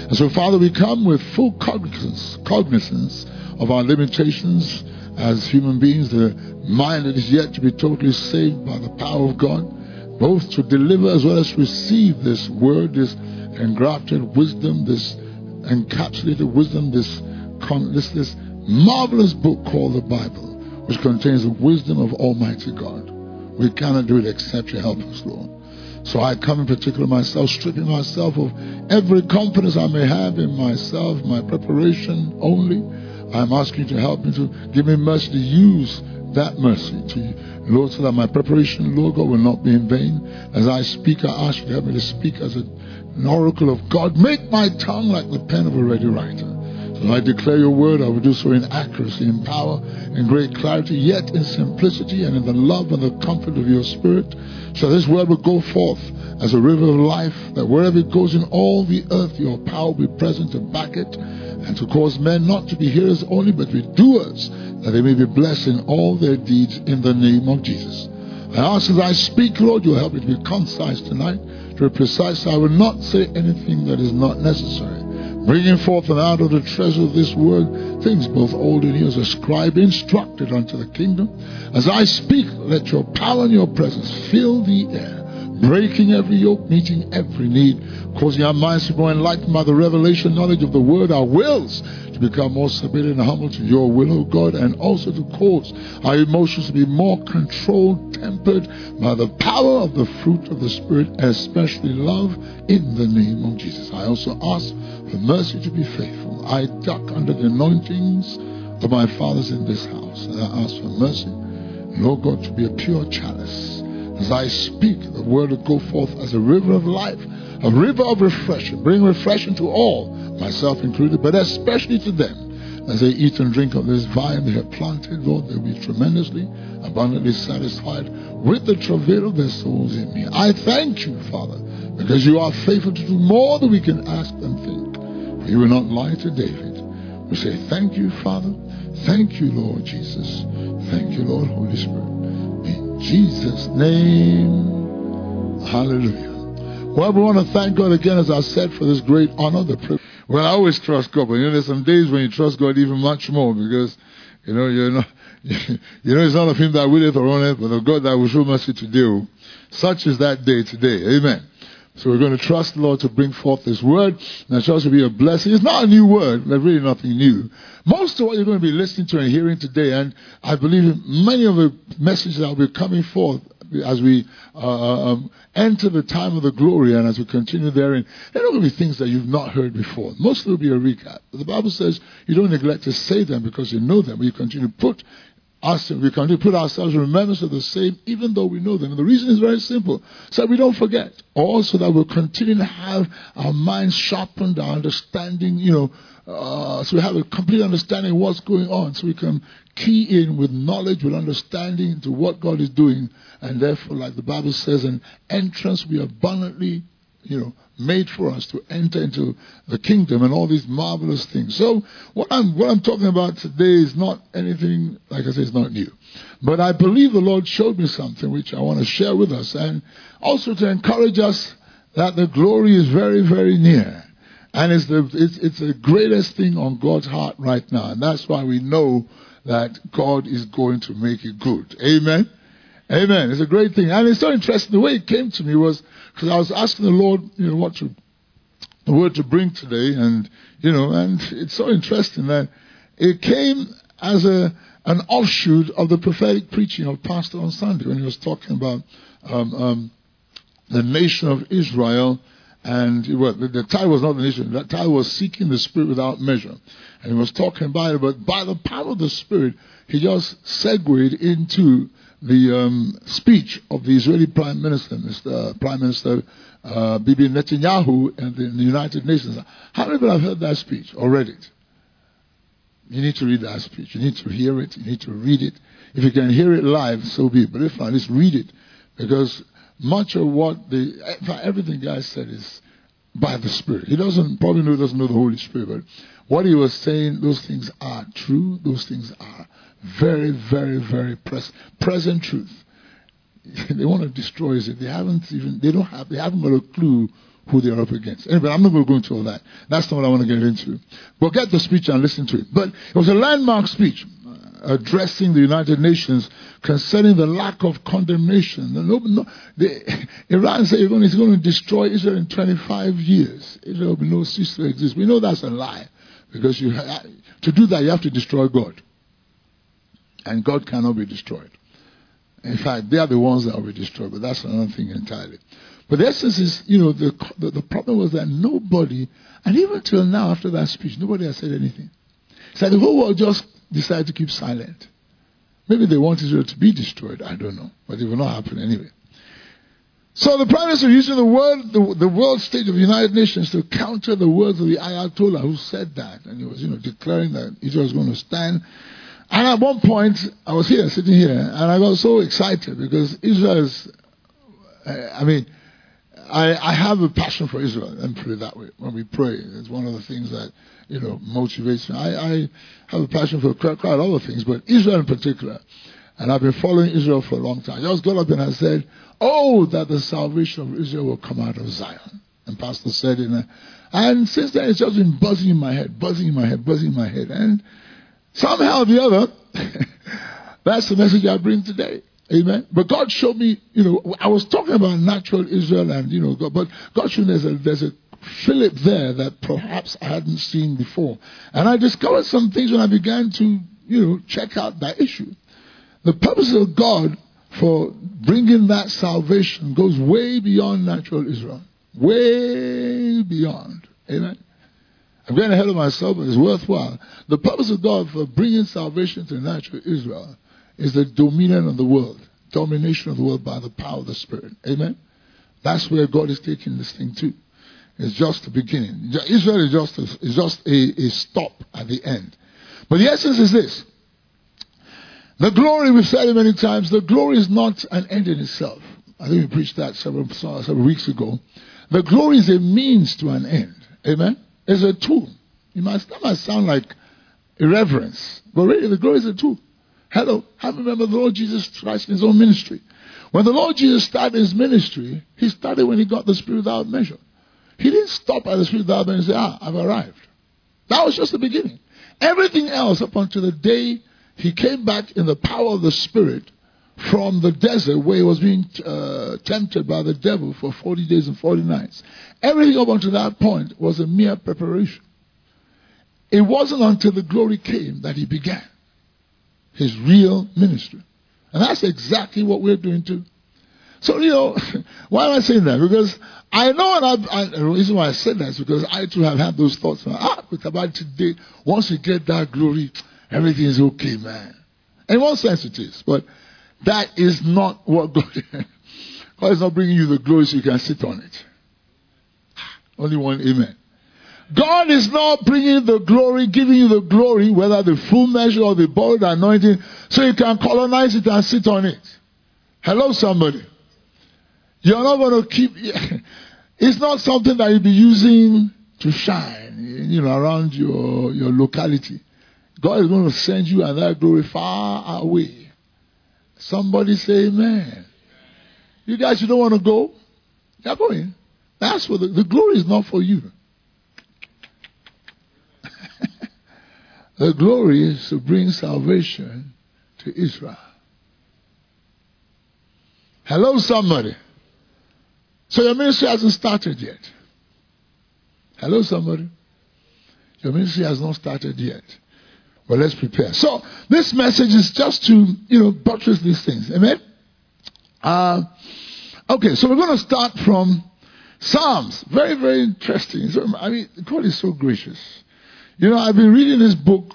And so, Father, we come with full cognizance of our limitations as human beings, the mind that is yet to be totally saved by the power of God, both to deliver as well as receive this word, this engrafted wisdom, this encapsulated wisdom, this marvelous book called the Bible, which contains the wisdom of Almighty God. We cannot do it except you help us, Lord. So I come in particular myself, stripping myself of every confidence I may have in myself, my preparation only. I'm asking you to help me, to give me mercy to use that mercy to you, Lord, so that my preparation, Lord God, will not be in vain. As I speak, I ask you to help me to speak as an oracle of God. Make my tongue like the pen of a ready writer. So I declare your word, I will do so in accuracy, in power, in great clarity, yet in simplicity and in the love and the comfort of your spirit. So this word will go forth as a river of life, that wherever it goes in all the earth, your power will be present to back it, and to cause men not to be hearers only, but be doers, that they may be blessed in all their deeds in the name of Jesus. I ask as I speak, Lord, you'll help me to be concise tonight, to be precise. I will not say anything that is not necessary. Bringing forth and out of the treasure of this word things both old and new, as a scribe instructed unto the kingdom. As I speak, let your power and your presence fill the air, breaking every yoke, meeting every need, causing our minds to be enlightened by the revelation knowledge of the word, our wills to become more submitted and humble to your will, O God, and also to cause our emotions to be more controlled, tempered by the power of the fruit of the Spirit, especially love, in the name of Jesus. I also ask for mercy to be faithful. I duck under the anointings of my fathers in this house, and I ask for mercy, Lord God, to be a pure chalice. As I speak, the word will go forth as a river of life, a river of refreshing, bring refreshing to all, myself included, but especially to them. As they eat and drink of this vine they have planted, Lord, they'll be tremendously, abundantly satisfied with the travail of their souls in me. I thank you, Father, because you are faithful to do more than we can ask and think. For you will not lie to David. We say thank you, Father. Thank you, Lord Jesus. Thank you, Lord, Holy Spirit. In Jesus' name, hallelujah. Well, we want to thank God again, as I said, for this great honor, the privilege. Well, I always trust God, but there's some days when you trust God even much more, because you're not, it's not of him that willeth or runneth, but of God that will show mercy to do. Such is that day today. Amen. So we're going to trust the Lord to bring forth this word, and it's also to be a blessing. It's not a new word, but really nothing new. Most of what you're going to be listening to and hearing today, and I believe many of the messages that will be coming forth as we enter the time of the glory, and as we continue therein, they're not going to be things that you've not heard before. Most of it will be a recap. But the Bible says you don't neglect to say them because you know them, but you continue to put ourselves in remembrance of the same, even though we know them. And the reason is very simple, so that we don't forget. Also that we'll continue to have our minds sharpened, our understanding, so we have a complete understanding of what's going on, so we can key in with knowledge, with understanding into what God is doing, and therefore, like the Bible says, an entrance will be abundantly, made for us to enter into the kingdom and all these marvelous things. So what I'm talking about today is not anything, like I say, it's not new. But I believe the Lord showed me something which I want to share with us, and also to encourage us that the glory is very, very near. And it's the greatest thing on God's heart right now. And that's why we know that God is going to make it good. Amen? Amen. It's a great thing. And it's so interesting. The way it came to me was because I was asking the Lord, what the word to bring today. And, and it's so interesting that it came as an offshoot of the prophetic preaching of Pastor on Sunday when he was talking about the nation of Israel. And the title was not the nation. That title was Seeking the Spirit Without Measure. And he was talking about it, but by the power of the Spirit, he just segued into the speech of the Israeli Prime Minister, Bibi Netanyahu, in the United Nations. How many people have heard that speech or read it? You need to read that speech. You need to hear it. You need to read it. If you can hear it live, so be it. But if not, just read it, because much of what everything guy said is by the Spirit. He doesn't know the Holy Spirit, but what he was saying, those things are true. Those things are very, very, very present truth. They want to destroy it. They haven't got a clue who they are up against. Anyway, I'm not going to go into all that. That's not what I want to get into. But get the speech and listen to it. But it was a landmark speech addressing the United Nations concerning the lack of condemnation. Iran said it's going to destroy Israel in 25 years. Israel will no cease to exist. We know that's a lie. Because to do that, you have to destroy God. And God cannot be destroyed. In fact, they are the ones that will be destroyed, but that's another thing entirely. But the essence is, the problem was that nobody, and even till now after that speech, nobody has said anything. It's like the whole world just decided to keep silent. Maybe they want Israel to be destroyed, I don't know. But it will not happen anyway. So the Prime Minister using the world stage of the United Nations to counter the words of the Ayatollah who said that. And he was, declaring that Israel was going to stand. And at one point, I was sitting here, and I got so excited because Israel is, I have a passion for Israel, let me put it that way. When we pray, it's one of the things that, motivates me. I have a passion for quite a lot of things, but Israel in particular. And I've been following Israel for a long time. I just got up and I said, oh, that the salvation of Israel will come out of Zion. And Pastor said it. And since then, it's just been buzzing in my head. And somehow or the other, that's the message I bring today. Amen. But God showed me, I was talking about natural Israel and, God, but God showed me there's a Philip there that perhaps I hadn't seen before. And I discovered some things when I began to, check out that issue. The purpose of God for bringing that salvation goes way beyond natural Israel. Way beyond. Amen. I'm getting ahead of myself, but it's worthwhile. The purpose of God for bringing salvation to natural Israel is the dominion of the world. Domination of the world by the power of the Spirit. Amen. That's where God is taking this thing to. It's just the beginning. Israel is just a stop at the end. But the essence is this. The glory, we've said it many times, the glory is not an end in itself. I think we preached that several weeks ago. The glory is a means to an end. Amen? It's a tool. That might sound like irreverence, but really the glory is a tool. Hello, I remember the Lord Jesus Christ in his own ministry. When the Lord Jesus started his ministry, he started when he got the Spirit without measure. He didn't stop at the Spirit without measure and say, I've arrived. That was just the beginning. Everything else up until the day he came back in the power of the Spirit from the desert where he was being tempted by the devil for 40 days and 40 nights. Everything up until that point was a mere preparation. It wasn't until the glory came that he began his real ministry. And that's exactly what we're doing too. So, why am I saying that? Because I know, and the reason why I said that is because I too have had those thoughts. With about today, once you get that glory, everything is okay, man. In one sense it is, but that is not what God is not bringing you the glory so you can sit on it. Only one amen. God is not bringing the glory, giving you the glory, whether the full measure or the borrowed anointing, so you can colonize it and sit on it. Hello, somebody. You're not going to keep... It's not something that you'll be using to shine, around your locality. God is going to send you and that glory far away. Somebody say amen. You guys, you don't want to go? You're going. That's what the glory is not for you. The glory is to bring salvation to Israel. Hello, somebody. So your ministry hasn't started yet. Hello, somebody. Your ministry has not started yet. But let's prepare. So this message is just to, buttress these things. Amen? Okay, so we're going to start from Psalms. Very, very interesting. So, God is so gracious. I've been reading this book,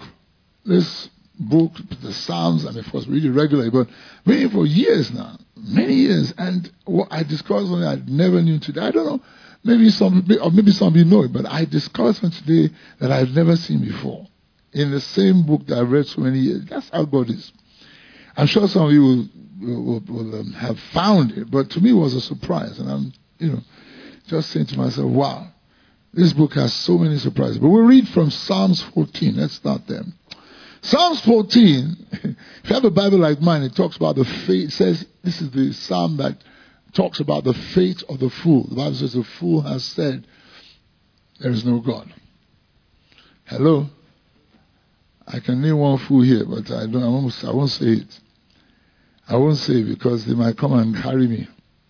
the Psalms, of course, read it regularly, but reading for years now, many years, and what I discovered something I never knew today. I don't know, maybe some of you know it, but I discovered something today that I've never seen before. In the same book that I've read so many years. That's how God is. I'm sure some of you will have found it, but to me it was a surprise, and I'm, just saying to myself, wow. This book has so many surprises. But we'll read from Psalms 14. Let's start there. Psalms 14, if you have a Bible like mine, it talks about the faith. It says this is the psalm that talks about the fate of the fool. The Bible says the fool has said, there is no God. Hello? I can name one fool here, but I won't say it. I won't say it because they might come and carry me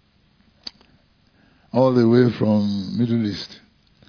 all the way from Middle East.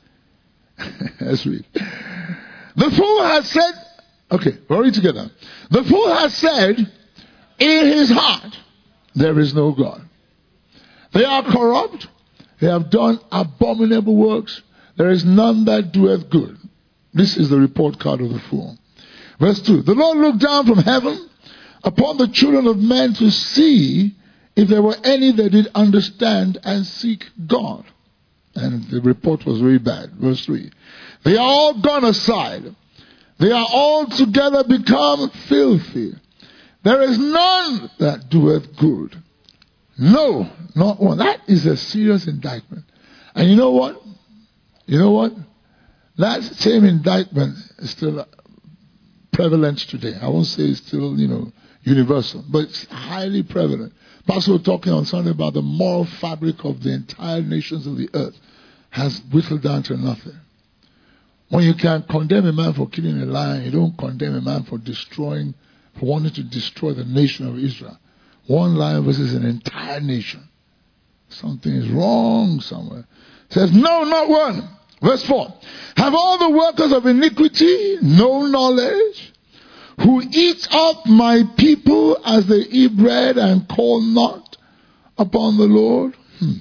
Let's read. The fool has said, okay, we'll read together. The fool has said in his heart, there is no God. They are corrupt. They have done abominable works. There is none that doeth good. This is the report card of the fool. Verse 2. The Lord looked down from heaven upon the children of men to see if there were any that did understand and seek God. And the report was very bad. Verse 3. They are all gone aside. They are all together become filthy. There is none that doeth good. No, not one. That is a serious indictment. And you know what? You know what? That same indictment is still prevalent today. I won't say it's still, universal, but it's highly prevalent. Pastor was talking on Sunday about the moral fabric of the entire nations of the earth has whittled down to nothing. When you can condemn a man for killing a lion, you don't condemn a man for wanting to destroy the nation of Israel. One lion versus an entire nation. Something is wrong somewhere. It says, no, not one. Verse 4. Have all the workers of iniquity no knowledge? Who eat up my people as they eat bread and call not upon the Lord?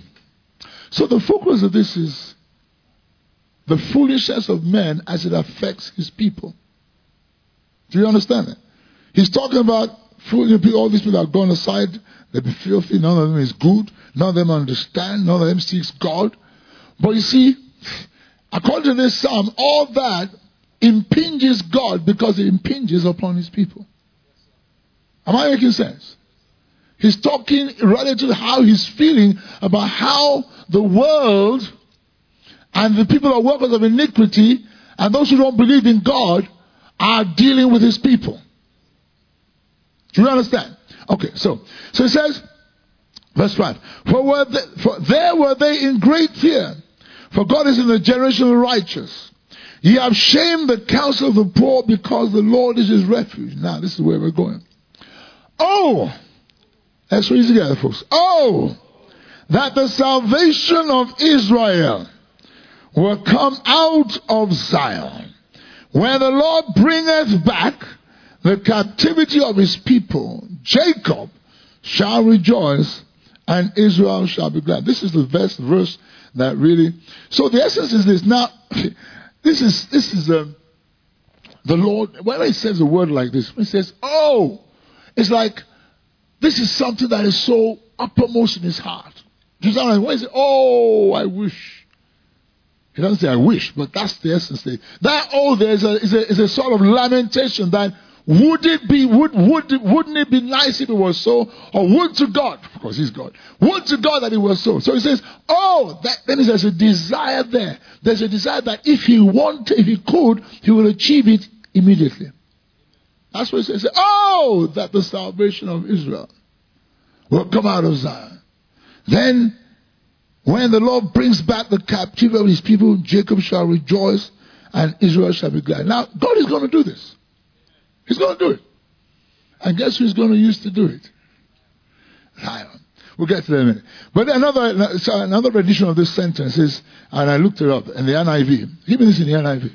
So the focus of this is the foolishness of men as it affects his people. Do you understand it? He's talking about all these people have gone aside. They be filthy. None of them is good. None of them understand. None of them seeks God. But you see, according to this psalm, all that impinges God because it impinges upon his people. Am I making sense? He's talking relative to how he's feeling about how the world and the people who are workers of iniquity and those who don't believe in God are dealing with his people. Do you understand? Okay, so it says, verse 5, for there were they in great fear, for God is in the generation of the righteous. Ye have shamed the counsel of the poor because the Lord is his refuge. Now, this is where we're going. Oh, let's read it together, folks. Oh, that the salvation of Israel will come out of Zion, where the Lord bringeth back the captivity of his people. Jacob shall rejoice and Israel shall be glad. This is the best verse that really. So the essence is this. Now, this is the Lord. When he says a word like this, he says, "Oh," it's like this is something that is so uppermost in his heart. Do you understand? When he says, "Oh, I wish." He doesn't say "I wish," but that's the essence. That is a sort of lamentation that. Wouldn't it be nice if it was so? Or would to God, because he's God, would to God that it was so. So he says, then there's a desire there. There's a desire that if he could, he will achieve it immediately. That's what he says. That the salvation of Israel will come out of Zion. Then, when the Lord brings back the captivity of his people, Jacob shall rejoice and Israel shall be glad. Now, God is going to do this. He's going to do it. And guess who's going to use to do it? Zion. We'll get to that in a minute. But another edition of this sentence is, and I looked it up in the NIV. Give me this in the NIV.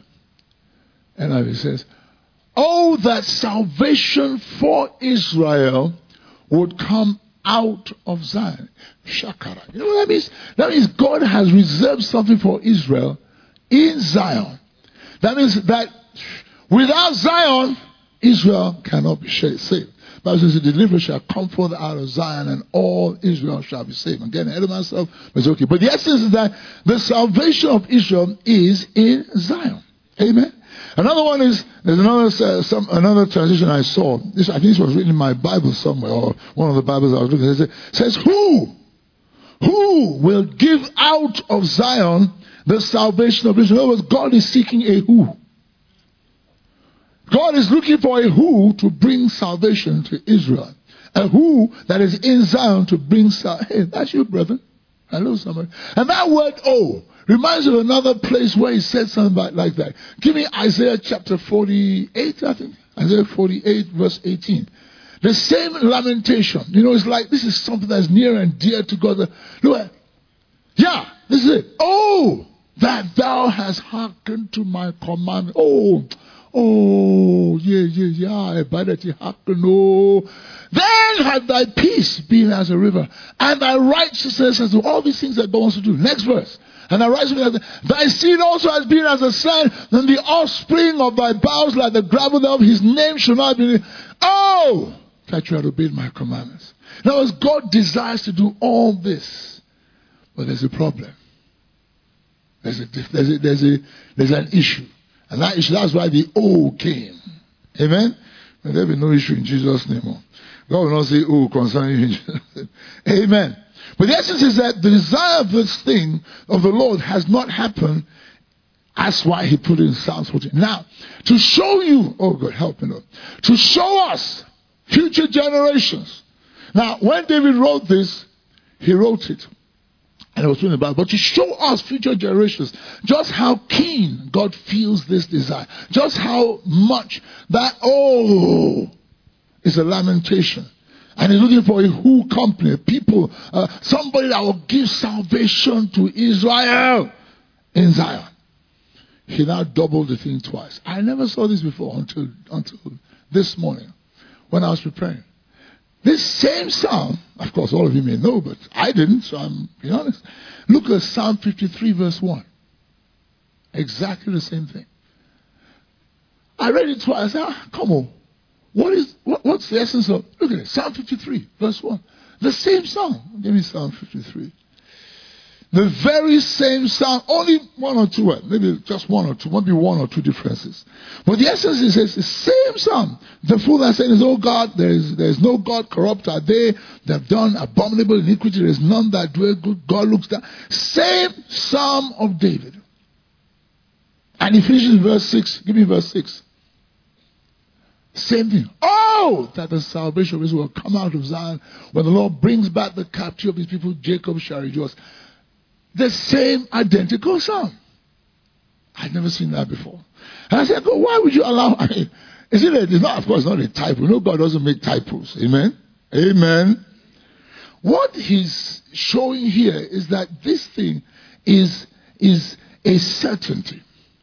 NIV says, "Oh, that salvation for Israel would come out of Zion." Shakara. You know what that means? That means God has reserved something for Israel in Zion. That means that without Zion, Israel cannot be saved. Bible says the deliverer shall come forth out of Zion and all Israel shall be saved. I'm getting ahead of myself, but it's okay. But the essence is that the salvation of Israel is in Zion. Amen. Another one is, there's another translation I saw. I think this was written in my Bible somewhere, or one of the Bibles I was looking at. It says, who will give out of Zion the salvation of Israel? In other words, God is seeking a who. God is looking for a who to bring salvation to Israel. And who that is in Zion to bring salvation. Hey, that's you, brother. Hello, somebody. And that word, oh, reminds me of another place where he said something like that. Give me Isaiah chapter 48, I think. Isaiah 48, verse 18. The same lamentation. You know, it's like this is something that's near and dear to God. Look, yeah, this is it. Oh, that thou hast hearkened to my commandment. Yeah. Then had thy peace been as a river, and thy righteousness as all these things that God wants to do. Next verse. And thy righteousness, thy seed also has been as a sand, and the offspring of thy bowels like the gravel thereof. His name shall not be. Oh, that you had obeyed my commandments. In other words, God desires to do all this, but there's a problem. There's an issue. And that issue, that's why the O came. Amen? But there will be no issue in Jesus' name. God will not say, oh, concerning you. Amen. But the essence is that the desire of this thing of the Lord has not happened. That's why he put it in Psalms 14. Now, to show you, oh God, help me, Lord. To show us, future generations. Now, when David wrote this, he wrote it. And I was talking about, but to show us future generations just how keen God feels this desire, just how much that is a lamentation, and he's looking for a who company, people, somebody that will give salvation to Israel in Zion. He now doubled the thing twice. I never saw this before until this morning when I was preparing. This same psalm, of course, all of you may know, but I didn't, so I'm being honest. Look at Psalm 53, verse 1. Exactly the same thing. I read it twice. I said, come on. What's the essence of? Look at it. Psalm 53, verse 1. The same psalm. Give me Psalm 53. The very same psalm, only one or two, maybe just one or two, maybe one or two differences. But the essence is the same psalm. The fool that says, oh God, there is no God, corrupt are they have done abominable iniquity, there is none that doeth good, God looks down. Same psalm of David. And he finishes verse 6. Give me verse 6. Same thing. Oh, that the salvation of Israel will come out of Zion when the Lord brings back the captivity of his people, Jacob shall rejoice. The same identical psalm. I'd never seen that before. And I said, God, why would you allow? It's not, of course, not a typo. No, God doesn't make typos. Amen? Amen. What he's showing here is that this thing is a certainty.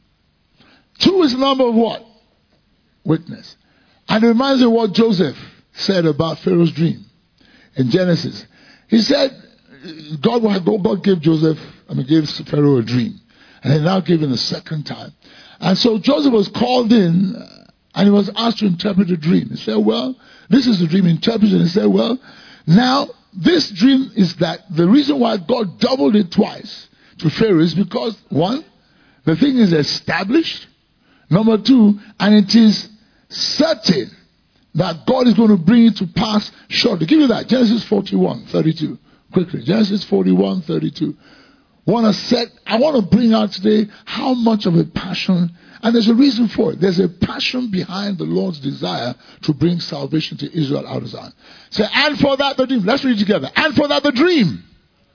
2 is the number of what? Witness. And it reminds me of what Joseph said about Pharaoh's dream in Genesis. He said, God gave gave Pharaoh a dream. And he now gave him a second time. And so Joseph was called in and he was asked to interpret the dream. He said, well, this is the dream interpreted. And he said, well, now this dream is that the reason why God doubled it twice to Pharaoh is because, one, the thing is established. Number 2, and it is certain that God is going to bring it to pass shortly. Give you that. Genesis 41:32. Quickly. Genesis 41:32. I want to bring out today how much of a passion, and there's a reason for it. There's a passion behind the Lord's desire to bring salvation to Israel out of Zion. Say, and for that the dream. Let's read it together. And for that the dream.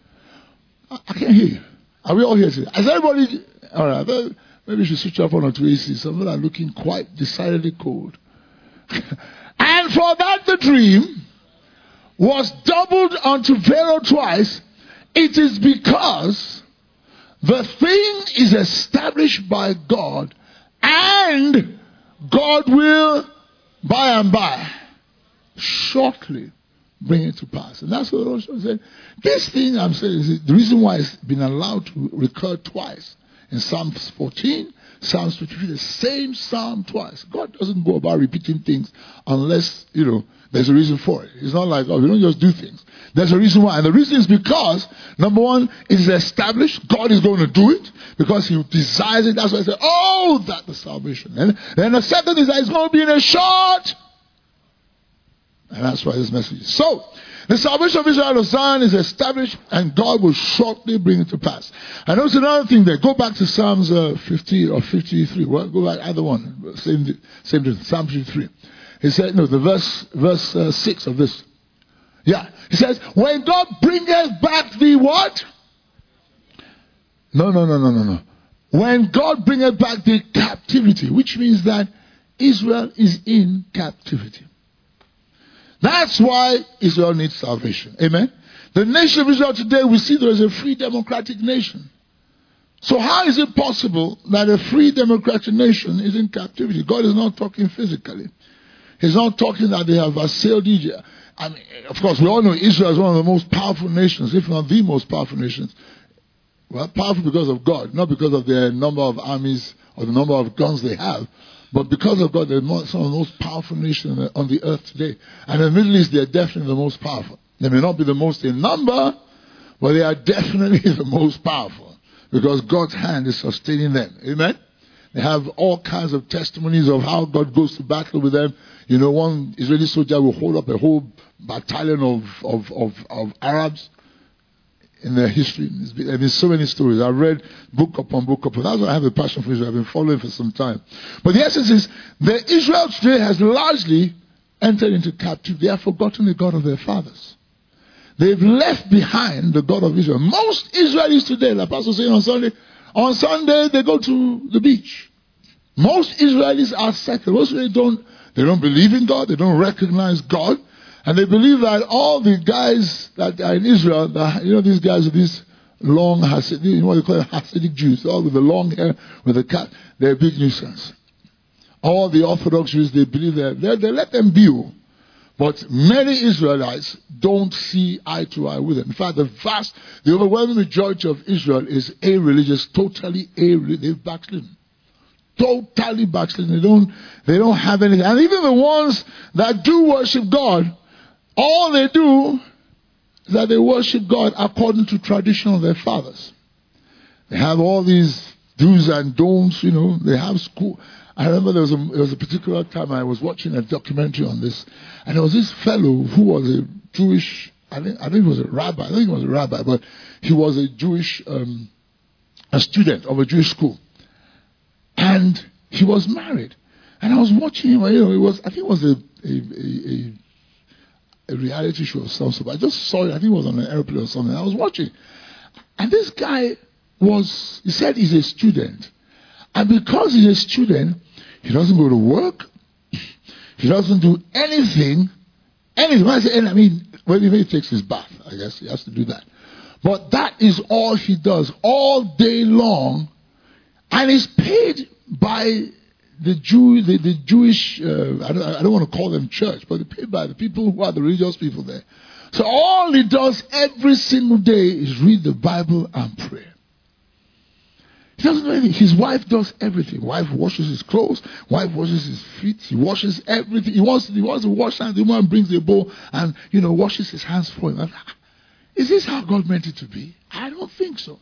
I can't hear you. Are we all here today? Is everybody? All right. Maybe we should switch off one or two AC. Some of them are looking quite decidedly cold. And for that the dream was doubled unto Pharaoh twice. It is because the thing is established by God, and God will by and by shortly bring it to pass. And that's what the Lord said. This thing I'm saying is the reason why it's been allowed to recur twice. In Psalms 14, Psalms 53, the same psalm twice. God doesn't go about repeating things unless, there's a reason for it. It's not like, we don't just do things. There's a reason why. And the reason is because, number 1, it's established. God is going to do it because he desires it. That's why I said, that the salvation. And then the second is that it's going to be in a short. And that's why this message is. So, the salvation of Israel of Zion is established and God will shortly bring it to pass. And also another thing there. Go back to Psalms 50 or 53. Well, go back either one. Same thing. Psalm 53. He said, the verse 6 of this. Yeah. He says, when God bringeth back the what? No. When God bringeth back the captivity, which means that Israel is in captivity. That's why Israel needs salvation. Amen. The nation of Israel today, we see there is a free democratic nation. So how is it possible that a free democratic nation is in captivity? God is not talking physically. He's not talking that they have assailed Egypt. I mean, of course, we all know Israel is one of the most powerful nations, if not the most powerful nations. Well, powerful because of God, not because of their number of armies or the number of guns they have, but because of God, they're some of the most powerful nations on the earth today. And in the Middle East, they're definitely the most powerful. They may not be the most in number, but they are definitely the most powerful because God's hand is sustaining them. Amen? They have all kinds of testimonies of how God goes to battle with them. You know, one Israeli soldier will hold up a whole battalion of Arabs in their history. There's so many stories. I've read book upon book upon. That's why I have a passion for Israel. I've been following for some time. But the essence is that Israel today has largely entered into captivity. They have forgotten the God of their fathers. They've left behind the God of Israel. Most Israelis today, like Pastor saying on Sunday they go to the beach. Most Israelis are secular. Most they don't believe in God. They don't recognize God. And they believe that all the guys that are in Israel, these guys with these long Hasidic, what they call Hasidic Jews, all with the long hair, with the cat, they're a big nuisance. All the Orthodox Jews, they believe that they let them be. But many Israelites don't see eye to eye with them. In fact, the overwhelming majority of Israel is a-religious, totally a-religious. They've backslidden. Totally backslidden. They don't have anything. And even the ones that do worship God, all they do is that they worship God according to tradition of their fathers. They have all these do's and don'ts, they have school. I remember there was a particular time I was watching a documentary on this, and there was this fellow who was a Jewish, I think he was a rabbi, but he was a Jewish, a student of a Jewish school. And he was married. And I was watching him, I think it was a reality show of some sort. I just saw it. I think it was on an airplane or something. I was watching. And this guy he said he's a student. And because he's a student, he doesn't go to work. He doesn't do anything. When I say, when he takes his bath, I guess he has to do that. But that is all he does all day long. And he's paid by the Jewish, I don't want to call them church, but they're paid by the people who are the religious people there. So all he does every single day is read the Bible and pray. He doesn't do anything. His wife does everything. Wife washes his clothes. Wife washes his feet. He washes everything. He wants to wash hands. The woman brings the bowl and, washes his hands for him. Is this how God meant it to be? I don't think so.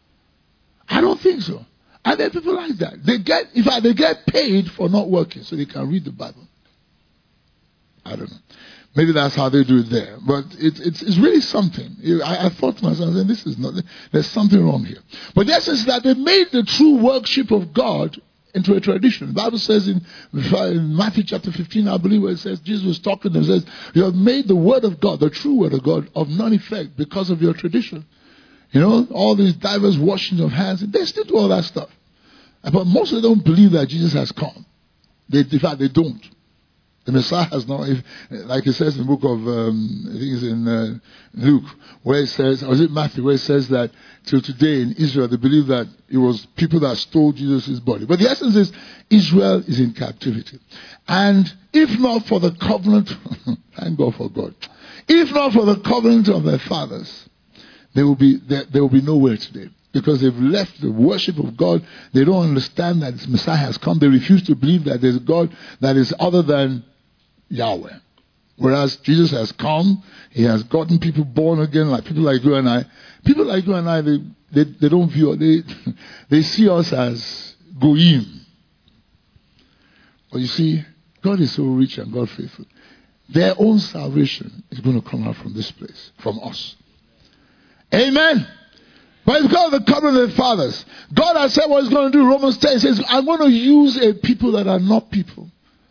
And there are people like that. They get paid for not working so they can read the Bible. I don't know. Maybe that's how they do it there. But it's really something. I thought to myself, there's something wrong here. But the essence is that they made the true worship of God into a tradition. The Bible says in Matthew chapter 15, I believe, where it says, Jesus was talking to them, says, you have made the word of God, the true word of God, of none effect because of your tradition. All these diverse washings of hands, they still do all that stuff. But most of them don't believe that Jesus has come. In fact, they don't. The Messiah has not, like it says in the book of, I think it's in Luke, where it says, or is it Matthew, where it says that till today in Israel, they believe that it was people that stole Jesus' body. But the essence is, Israel is in captivity. And if not for the covenant, thank God for God. If not for the covenant of their fathers, they will be nowhere today. Because they've left the worship of God. They don't understand that the Messiah has come. They refuse to believe that there's a God that is other than Yahweh. Whereas Jesus has come. He has gotten people born again, like people like you and I. People like you and I, they don't view, they see us as goyim. But you see, God is so rich and God faithful. Their own salvation is going to come out from this place, from us. Amen. But it's because of the covenant of the fathers. God has said what he's going to do. Romans 10 says, I'm going to use a people that are not people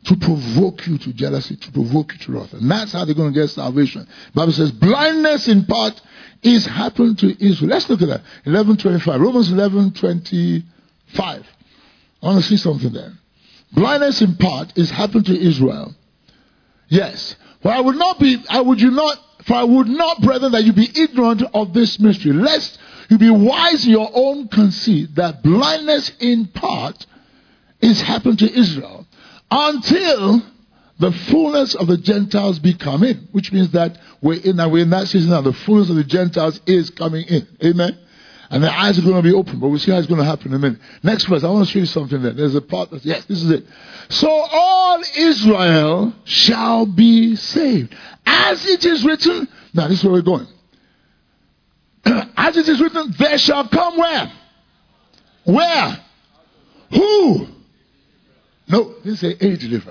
to provoke you to jealousy, to provoke you to wrath. And that's how they're going to get salvation. The Bible says blindness in part is happened to Israel. Let's look at that. 11:25. Romans 11:25. I want to see something there. Blindness in part is happened to Israel. Yes. For I would not, brethren, that you be ignorant of this mystery, lest you be wise in your own conceit, that blindness in part is happened to Israel, until the fullness of the Gentiles be come in. Which means that we're in that season now. The fullness of the Gentiles is coming in. Amen. And their eyes are going to be open, but we'll see how it's going to happen in a minute. Next verse, I want to show you something there. There's a part that, yes, this is it. So all Israel shall be saved. As it is written, now this is where we're going. As it is written, there shall come where? Where? Who? No, he didn't say a deliverer.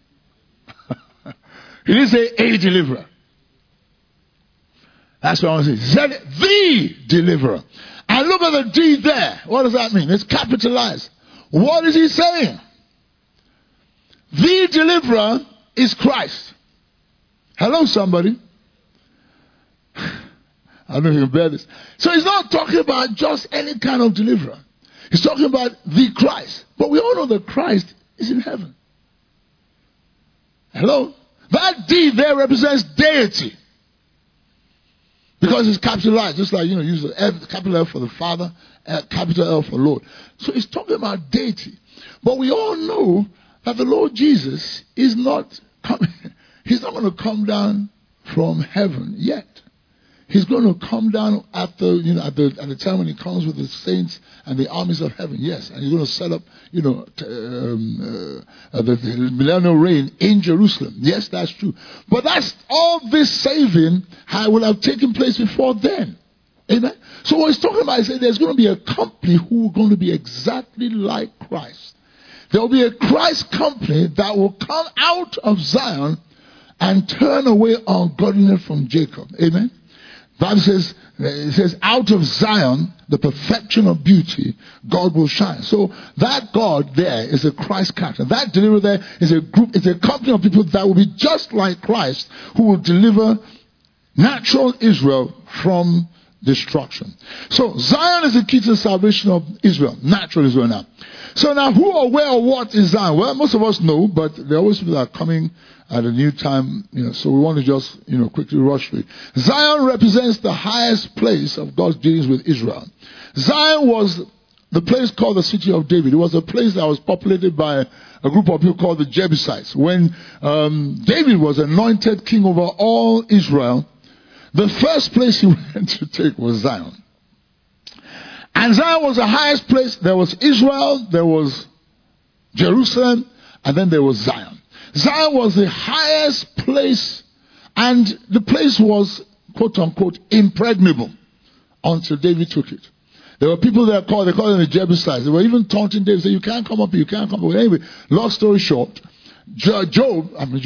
He didn't say a deliverer. That's what I want to say. He said the deliverer. And look at the D there. What does that mean? It's capitalized. What is he saying? The deliverer is Christ. Hello, somebody. I don't know if you can bear this. So he's not talking about just any kind of deliverer. He's talking about the Christ. But we all know that Christ is in heaven. Hello? That D there represents deity. Because it's capitalized, just like, use the F, capital F for the Father, capital L for Lord. So it's talking about deity. But we all know that the Lord Jesus is not coming. He's not going to come down from heaven yet. He's going to come down at the time when he comes with the saints and the armies of heaven. Yes, and he's going to set up, the millennial reign in Jerusalem. Yes, that's true. But that's all this saving will have taken place before then. Amen. So what he's talking about is that there's going to be a company who are going to be exactly like Christ. There will be a Christ company that will come out of Zion and turn away ungodliness from Jacob. Amen. Bible says, it says, out of Zion, the perfection of beauty, God will shine. So that God there is a Christ character. That deliverer there is a group, it's a company of people that will be just like Christ, who will deliver natural Israel from destruction. So Zion is the key to the salvation of Israel, natural Israel now. So now, who or where or what is Zion? Well, most of us know, but there are always people that are coming at a new time, so we want to just, quickly rush through it. Zion represents the highest place of God's dealings with Israel. Zion was the place called the city of David. It was a place that was populated by a group of people called the Jebusites. When David was anointed king over all Israel, the first place he went to take was Zion. And Zion was the highest place. There was Israel, there was Jerusalem, and then there was Zion. Zion was the highest place, and the place was, quote unquote, impregnable until David took it. There were people they called them the Jebusites. They were even taunting David, saying, you can't come up here, you can't come up here. Anyway, long story short, Joab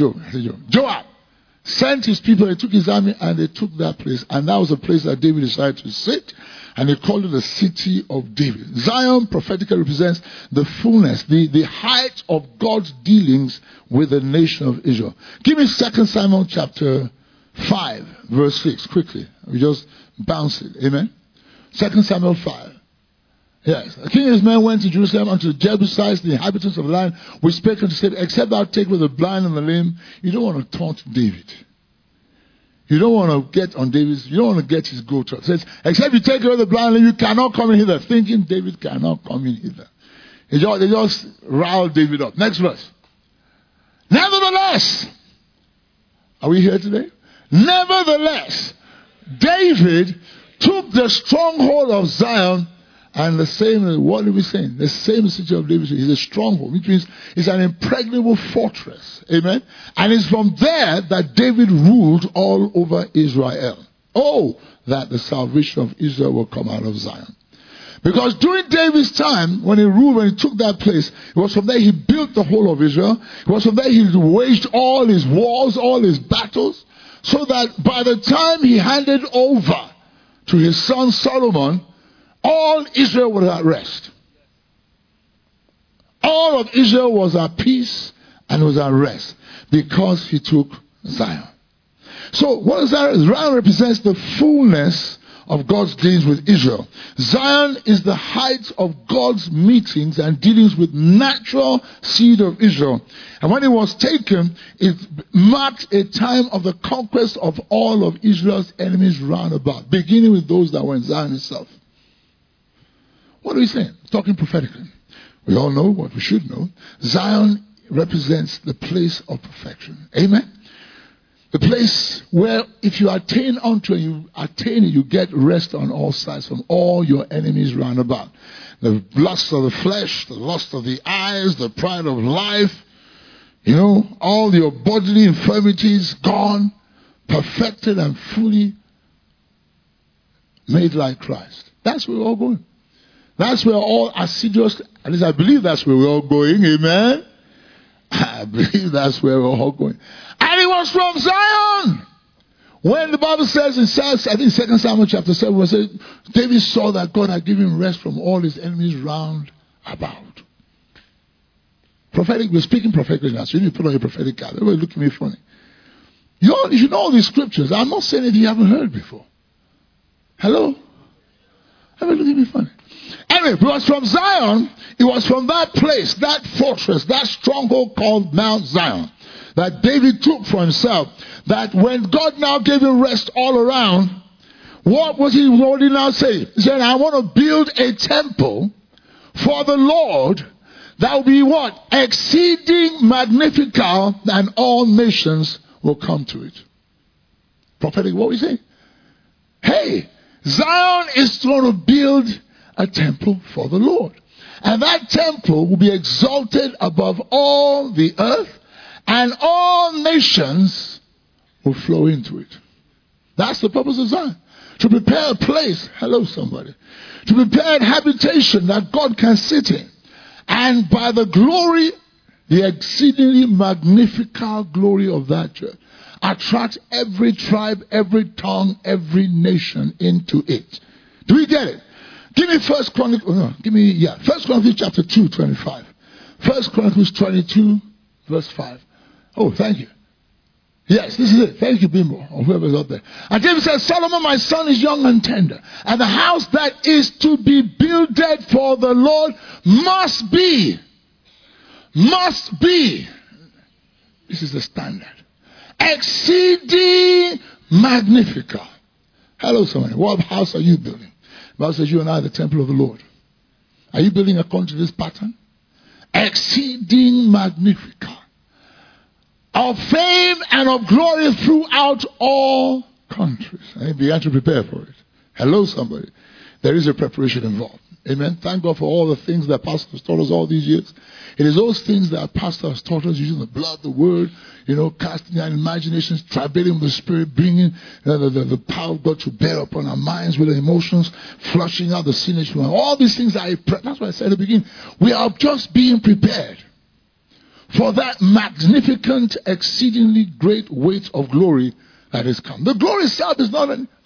sent his people, they took his army, and they took that place. And that was the place that David decided to sit. And they called it the city of David. Zion prophetically represents the fullness, the height of God's dealings with the nation of Israel. Give me 2 Samuel chapter 5, verse 6, quickly. We just bounce it. Amen. 2 Samuel 5. Yes. The king and his men went to Jerusalem unto the Jebusites, the inhabitants of the land, which spake unto said, except thou take with the blind and the lame. You don't want to taunt David. You don't want to get on David's, you don't want to get his goat. It says, except you take away the blind and you cannot come in hither. Thinking David cannot come in hither. They just riled David up. Next verse. Nevertheless, are we here today? Nevertheless, David took the stronghold of Zion. And the same, what are we saying? The same city of David is a stronghold, which means it's an impregnable fortress. Amen? And it's from there that David ruled all over Israel. Oh, that the salvation of Israel will come out of Zion. Because during David's time, when he ruled, when he took that place, it was from there he built the whole of Israel. It was from there he waged all his wars, all his battles, so that by the time he handed over to his son Solomon, all Israel was at rest. All of Israel was at peace and was at rest because he took Zion. So what is that? Zion represents the fullness of God's dealings with Israel. Zion is the height of God's meetings and dealings with natural seed of Israel. And when it was taken, it marked a time of the conquest of all of Israel's enemies round about, beginning with those that were in Zion itself. What are we saying? Talking prophetically. We all know what we should know. Zion represents the place of perfection. Amen? The place where if you attain unto it, you get rest on all sides from all your enemies round about. The lust of the flesh, the lust of the eyes, the pride of life, all your bodily infirmities gone, perfected and fully made like Christ. That's where we're all going. That's where all assiduous, at least I believe that's where we're all going. Amen? I believe that's where we're all going. And it was from Zion. When the Bible says in 2 Samuel chapter 7, it says, David saw that God had given him rest from all his enemies round about. Prophetic, we're speaking prophetically now, so you need to put on your prophetic card. Everybody look at me funny. You should know all these scriptures. I'm not saying anything you haven't heard before. Hello? Everybody look at me funny. Anyway, it was from Zion, it was from that place, that fortress, that stronghold called Mount Zion, that David took for himself, that when God now gave him rest all around, what did he now say? He said, I want to build a temple for the Lord that will be what? Exceeding magnifical, and all nations will come to it. Prophetic, what we say? Hey, Zion is going to build a temple for the Lord. And that temple will be exalted above all the earth, and all nations will flow into it. That's the purpose of Zion. To prepare a place, hello somebody, to prepare a habitation that God can sit in. And by the glory, the exceedingly magnifical glory of that church, attract every tribe, every tongue, every nation into it. Do we get it? Give me 1 Chronicles chapter 2, 25. 1 Chronicles 22, verse 5. Oh, thank you. Yes, this is it. Thank you, Bimbo, or whoever's out there. And David says, Solomon, my son, is young and tender, and the house that is to be builded for the Lord must be. This is the standard. Exceeding magnifical. Hello, somebody. What house are you building? The Bible says you and I are the temple of the Lord. Are you building according to this pattern? Exceeding magnifical. Of fame and of glory throughout all countries. And he began to prepare for it. Hello, somebody. There is a preparation involved. Amen. Thank God for all the things that Pastor has taught us all these years. It is those things that Pastor has taught us, using the blood, the word, casting down imaginations, travailing with the Spirit, bringing the power of God to bear upon our minds with our emotions, flushing out the sin issue. All these things that's why I said at the beginning. We are just being prepared for that magnificent, exceedingly great weight of glory that is come. The glory itself is not an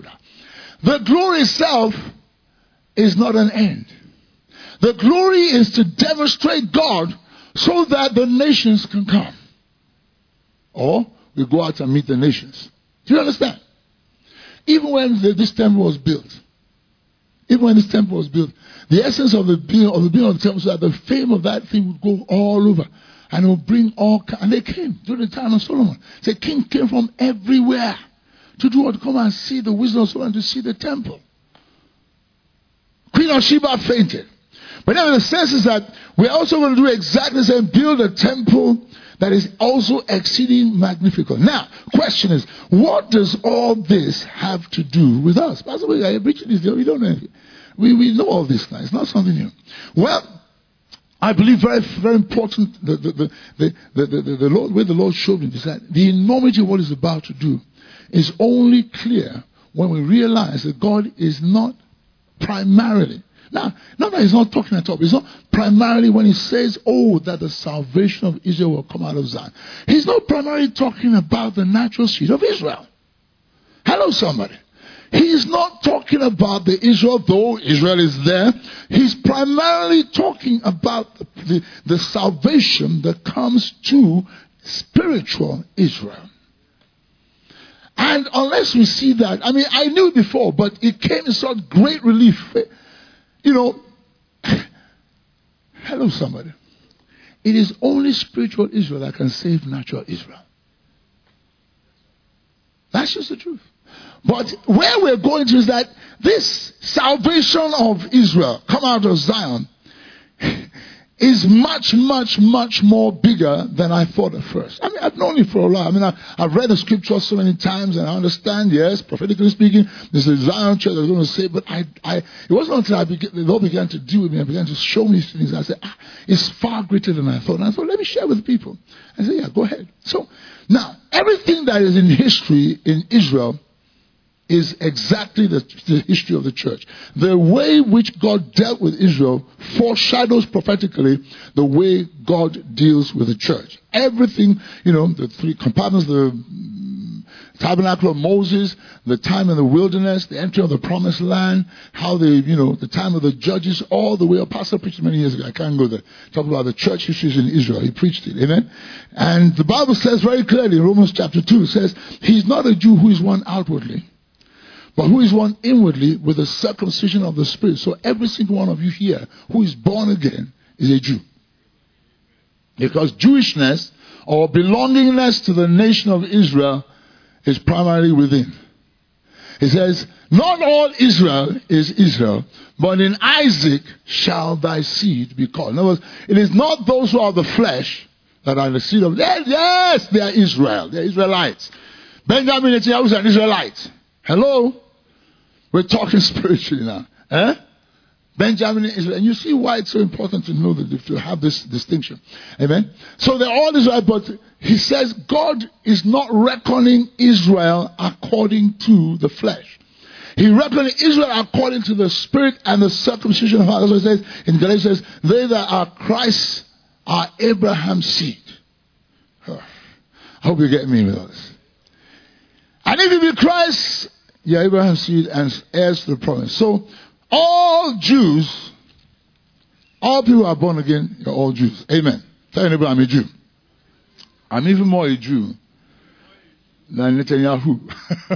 end. The glory is to demonstrate God so that the nations can come. Or we go out and meet the nations. Do you understand? Even when this temple was built, the essence of the building of the temple was that the fame of that thing would go all over. And it would bring and they came during the time of Solomon. The king came from everywhere to do what? To come and see the wisdom of Solomon, to see the temple. Queen of Sheba fainted. But now the sense is that we're also going to do exactly the same, build a temple that is also exceeding magnificent. Now, question is, what does all this have to do with us? Pastor, I preaching this, we don't know anything. We know all this now. It's not something new. Well, I believe very, very important, the Lord, where the Lord showed me this, that the enormity of what He's about to do is only clear when we realize that God is not primarily. Now, not that He's not talking at all. It's not primarily when He says, that the salvation of Israel will come out of Zion. He's not primarily talking about the natural seed of Israel. Hello, somebody. He's not talking about the Israel, though Israel is there. He's primarily talking about the salvation that comes to spiritual Israel. And unless we see that, I mean, I knew before, but it came in such great relief. You know, hello somebody. It is only spiritual Israel that can save natural Israel. That's just the truth. But where we're going to is that this salvation of Israel, come out of Zion, is much, much, much more bigger than I thought at first. I mean, I've known it for a while. I mean, I've read the scriptures so many times and I understand, yes, prophetically speaking, there's a Zion church that's going to say, but it wasn't until the Lord began to deal with me and began to show me things. I said, it's far greater than I thought. And I thought, let me share with people. I said, yeah, go ahead. So, now, everything that is in history in Israel is exactly the history of the church. The way which God dealt with Israel foreshadows prophetically the way God deals with the church. Everything, the three compartments, the tabernacle of Moses, the time in the wilderness, the entry of the promised land, how the time of the judges, all the way up. Pastor preached many years ago. I can't go there. Talk about the church histories in Israel. He preached it. Amen. And the Bible says very clearly in Romans chapter 2, it says, he's not a Jew who is one outwardly, but who is one inwardly with the circumcision of the Spirit. So every single one of you here who is born again is a Jew. Because Jewishness or belongingness to the nation of Israel is primarily within. It says, not all Israel is Israel, but in Isaac shall thy seed be called. In other words, it is not those who are the flesh that are the seed of... Yes, they are Israel. They are Israelites. Benjamin Netanyahu is an Israelite. Hello? We're talking spiritually now. Benjamin is, and you see why it's so important to know that, to have this distinction. Amen. So they're all Israel, but he says God is not reckoning Israel according to the flesh. He reckoned Israel according to the Spirit and the circumcision of heart. That's what it says in Galatians. They that are Christ are Abraham's seed. I hope you get me with this. And if you be Christ, you're Abraham's seed and heirs to the promise. So all Jews, all people who are born again, you're all Jews. Amen. Tell anybody I'm a Jew. I'm even more a Jew than Netanyahu.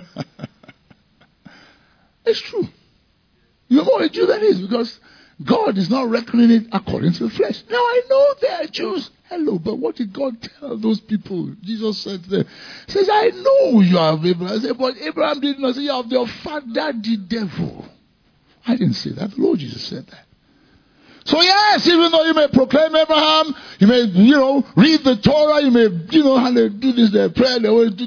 It's true. You're more a Jew than he is, because God is not reckoning it according to the flesh. Now I know they are Jews. Hello, but what did God tell those people? Jesus said to them, says, I know you are of Abraham. I said, but Abraham did not say you are of your father the devil. I didn't say that. The Lord Jesus said that. So yes, even though you may proclaim Abraham, you may, read the Torah, you may, how they do this, their prayer, they always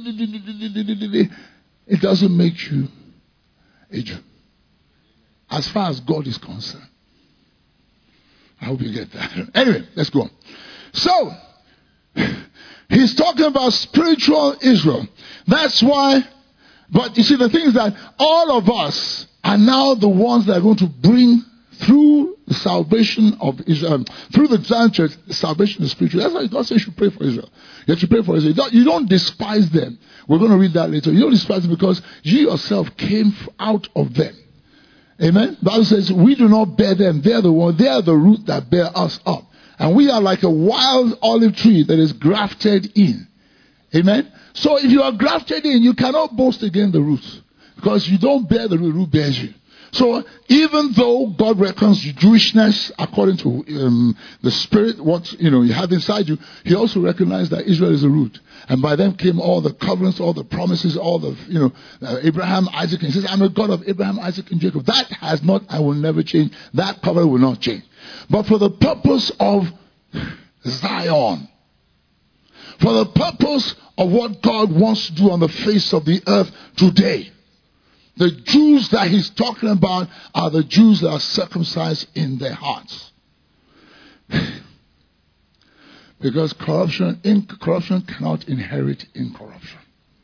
it doesn't make you a Jew. As far as God is concerned. I hope you get that. Anyway, let's go on. So, he's talking about spiritual Israel. That's why, but you see, the thing is that all of us are now the ones that are going to bring through the salvation of Israel, through the Zion church, the salvation of spiritual. That's why God says you should pray for Israel. You have to pray for Israel. You don't despise them. We're going to read that later. You don't despise them because you yourself came out of them. Amen. The Bible says we do not bear them. They are the one. They are the root that bear us up. And we are like a wild olive tree that is grafted in. Amen. So if you are grafted in, you cannot boast against the roots. Because you don't bear the root, the root bears you. So even though God reckons Jewishness according to the Spirit, what you have inside you, he also recognized that Israel is a root. And by them came all the covenants, all the promises, all the, Abraham, Isaac, and he says, I'm a God of Abraham, Isaac, and Jacob. That has not, I will never change. That covenant will not change. But for the purpose of Zion, for the purpose of what God wants to do on the face of the earth today, the Jews that he's talking about are the Jews that are circumcised in their hearts. Because corruption cannot inherit incorruption.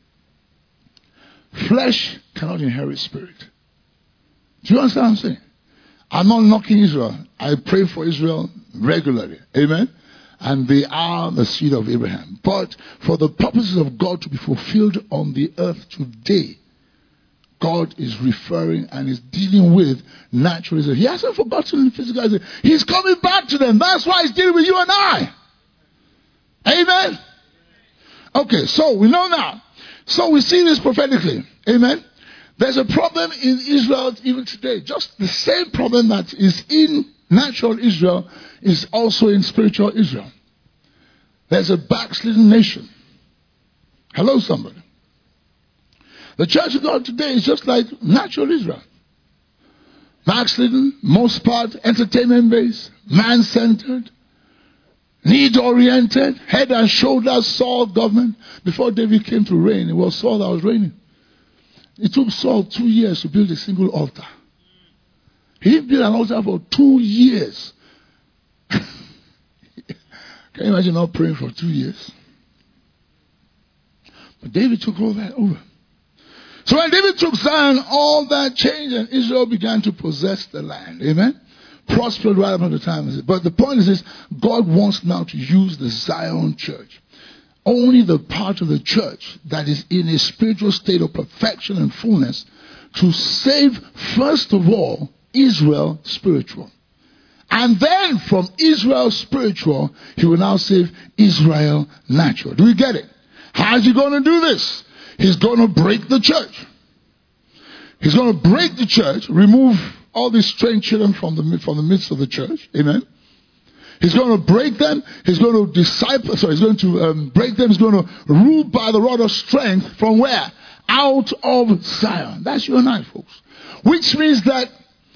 Flesh cannot inherit spirit. Do you understand what I'm saying? I'm not knocking Israel. I pray for Israel regularly. Amen? And they are the seed of Abraham. But for the purposes of God to be fulfilled on the earth today, God is referring and is dealing with natural Israel. He hasn't forgotten the physical Israel. He's coming back to them. That's why he's dealing with you and I. Amen? Okay, so we know now. So we see this prophetically. Amen? There's a problem in Israel even today. Just the same problem that is in natural Israel is also in spiritual Israel. There's a backslidden nation. Hello, somebody. The Church of God today is just like natural Israel. Backslidden, most part, entertainment-based, man-centered, need-oriented, head and shoulders Saul government. Before David came to reign, it was Saul that was reigning. It took Saul 2 years to build a single altar. He built an altar for 2 years. Can you imagine not praying for 2 years? But David took all that over. So when David took Zion, all that changed and Israel began to possess the land. Amen? Prospered right up at the time. But the point is this, God wants now to use the Zion church. Only the part of the church that is in a spiritual state of perfection and fullness to save, first of all, Israel spiritual. And then from Israel spiritual, he will now save Israel natural. Do we get it? How is he going to do this? He's going to break the church. He's going to break the church, remove all these strange children from the midst of the church. Amen. He's going to break them. He's going to disciple. So he's going to break them. He's going to rule by the rod of strength from where? Out of Zion. That's you and I, folks. Which means that